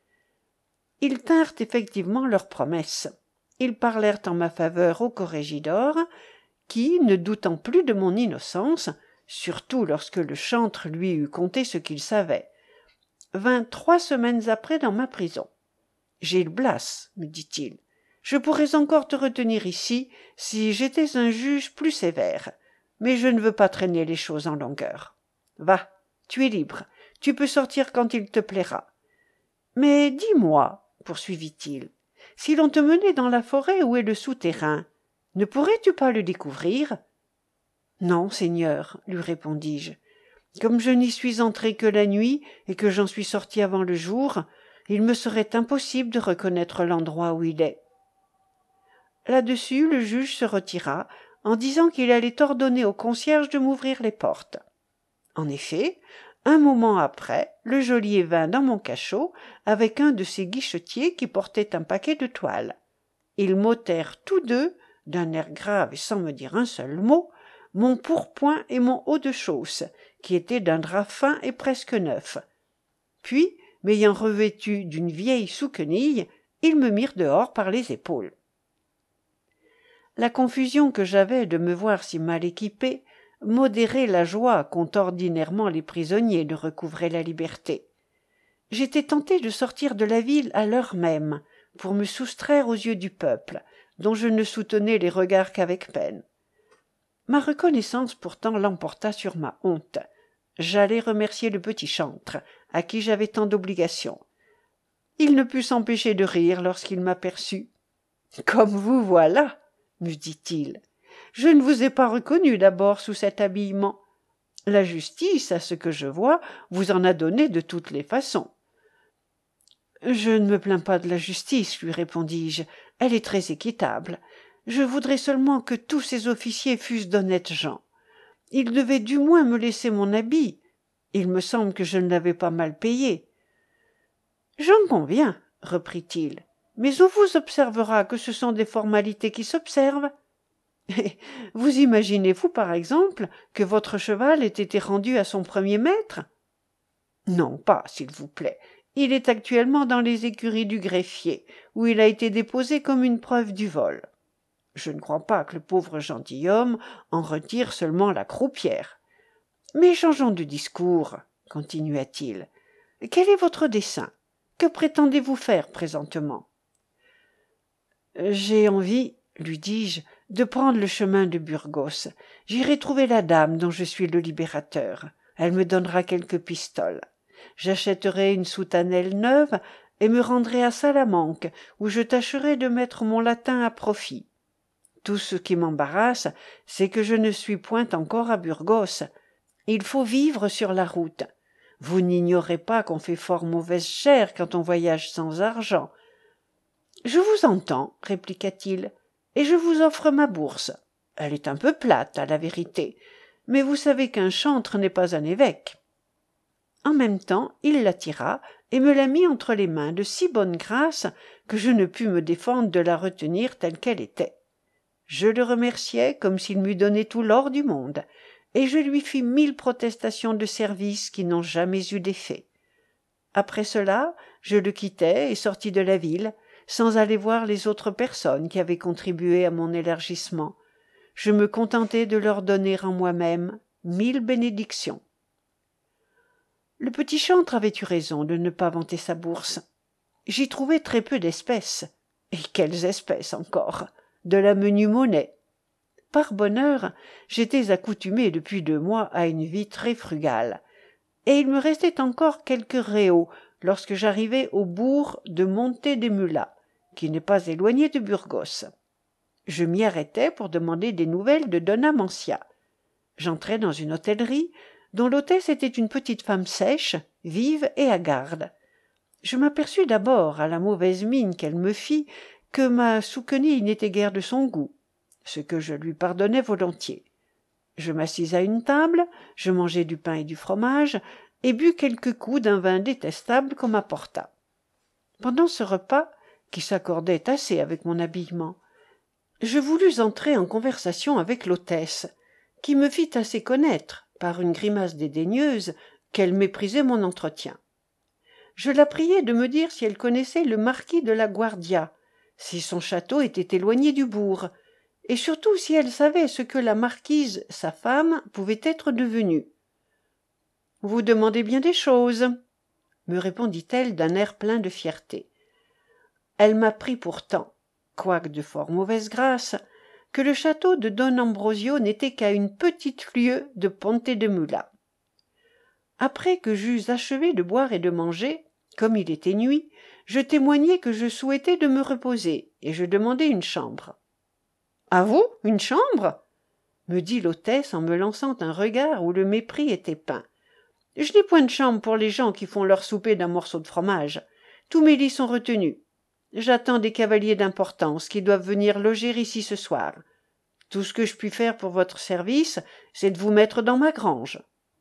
Ils tinrent effectivement leur promesse. Ils parlèrent en ma faveur au corrégidor, qui, ne doutant plus de mon innocence, surtout lorsque le chantre lui eut conté ce qu'il savait, vint 3 semaines après dans ma prison. « Gil Blas, me dit-il, je pourrais encore te retenir ici si j'étais un juge plus sévère, mais je ne veux pas traîner les choses en longueur. Va, tu es libre, tu peux sortir quand il te plaira. Mais dis-moi, poursuivit-il, si l'on te menait dans la forêt où est le souterrain, ne pourrais-tu pas le découvrir ? Non, seigneur, lui répondis-je. Comme je n'y suis entré que la nuit et que j'en suis sorti avant le jour, il me serait impossible de reconnaître l'endroit où il est. Là-dessus, le juge se retira, en disant qu'il allait ordonner au concierge de m'ouvrir les portes. En effet, un moment après, le geôlier vint dans mon cachot avec un de ses guichetiers qui portait un paquet de toiles. Ils m'ôtèrent tous 2 d'un air grave et sans me dire un seul mot, mon pourpoint et mon haut de chausse, qui étaient d'un drap fin et presque neuf. Puis, m'ayant revêtu d'une vieille souquenille, ils me mirent dehors par les épaules. La confusion que j'avais de me voir si mal équipé modérait la joie qu'ont ordinairement les prisonniers de recouvrer la liberté. J'étais tenté de sortir de la ville à l'heure même, pour me soustraire aux yeux du peuple, dont je ne soutenais les regards qu'avec peine. Ma reconnaissance pourtant l'emporta sur ma honte. J'allai remercier le petit chantre, à qui j'avais tant d'obligations. Il ne put s'empêcher de rire lorsqu'il m'aperçut. « Comme vous voilà !» me dit-il. « Je ne vous ai pas reconnu d'abord sous cet habillement. La justice, à ce que je vois, vous en a donné de toutes les façons. » « Je ne me plains pas de la justice, lui répondis-je, elle est très équitable. Je voudrais seulement que tous ces officiers fussent d'honnêtes gens. Ils devaient du moins me laisser mon habit. Il me semble que je ne l'avais pas mal payé. »« J'en conviens, reprit-il, mais on vous observera que ce sont des formalités qui s'observent. Vous imaginez-vous, par exemple, que votre cheval ait été rendu à son premier maître? Non pas, s'il vous plaît. Il est actuellement dans les écuries du greffier, où il a été déposé comme une preuve du vol. Je ne crois pas que le pauvre gentilhomme en retire seulement la croupière. Mais changeons de discours, continua-t-il. Quel est votre dessein? Que prétendez-vous faire présentement? J'ai envie, lui dis-je, de prendre le chemin de Burgos. J'irai trouver la dame dont je suis le libérateur. Elle me donnera quelques pistoles. J'achèterai une soutanelle neuve et me rendrai à Salamanque, où je tâcherai de mettre mon latin à profit. Tout ce qui m'embarrasse, c'est que je ne suis point encore à Burgos. Il faut vivre sur la route. Vous n'ignorez pas qu'on fait fort mauvaise chère quand on voyage sans argent. Je vous entends, répliqua-t-il, et je vous offre ma bourse. Elle est un peu plate, à la vérité, mais vous savez qu'un chantre n'est pas un évêque. En même temps, il la tira et me la mit entre les mains de si bonne grâce que je ne pus me défendre de la retenir telle qu'elle était. Je le remerciai comme s'il m'eût donné tout l'or du monde, et je lui fis 1000 protestations de service qui n'ont jamais eu d'effet. Après cela, je le quittai et sortis de la ville, sans aller voir les autres personnes qui avaient contribué à mon élargissement. Je me contentai de leur donner en moi-même 1000 bénédictions. Le petit chantre avait eu raison de ne pas vanter sa bourse. J'y trouvai très peu d'espèces. Et quelles espèces encore? De la menue monnaie. Par bonheur, j'étais accoutumé depuis 2 mois à une vie très frugale, et il me restait encore quelques réaux lorsque j'arrivai au bourg de Monte-des-Mulats, qui n'est pas éloigné de Burgos. Je m'y arrêtai pour demander des nouvelles de Dona Mancia. J'entrai dans une hôtellerie dont l'hôtesse était une petite femme sèche, vive et hagarde. Je m'aperçus d'abord, à la mauvaise mine qu'elle me fit, que ma souquenille n'était guère de son goût, ce que je lui pardonnais volontiers. Je m'assis à une table, je mangeai du pain et du fromage, et bus quelques coups d'un vin détestable qu'on m'apporta. Pendant ce repas, qui s'accordait assez avec mon habillement, je voulus entrer en conversation avec l'hôtesse, qui me fit assez connaître, par une grimace dédaigneuse, qu'elle méprisait mon entretien. Je la priai de me dire si elle connaissait le marquis de la Guardia, si son château était éloigné du bourg, et surtout si elle savait ce que la marquise, sa femme, pouvait être devenue. « Vous demandez bien des choses, » me répondit-elle d'un air plein de fierté. Elle m'apprit pourtant, quoique de fort mauvaise grâce, que le château de Don Ambrosio n'était qu'à une petite lieue de Ponte-de-Mula. Après que j'eus achevé de boire et de manger, comme il était nuit, je témoignai que je souhaitais de me reposer, et je demandai une chambre. « À vous, une chambre ?» me dit l'hôtesse en me lançant un regard où le mépris était peint. « Je n'ai point de chambre pour les gens qui font leur souper d'un morceau de fromage. Tous mes lits sont retenus. J'attends des cavaliers d'importance qui doivent venir loger ici ce soir. Tout ce que je puis faire pour votre service, c'est de vous mettre dans ma grange.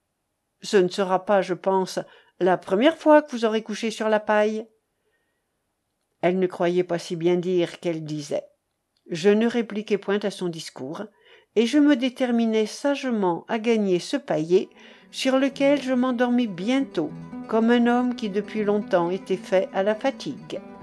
Ce ne sera pas, je pense, la première fois que vous aurez couché sur la paille. » Elle ne croyait pas si bien dire qu'elle disait. Je ne répliquai point à son discours, et je me déterminai sagement à gagner ce paillet sur lequel je m'endormis bientôt, comme un homme qui depuis longtemps était fait à la fatigue.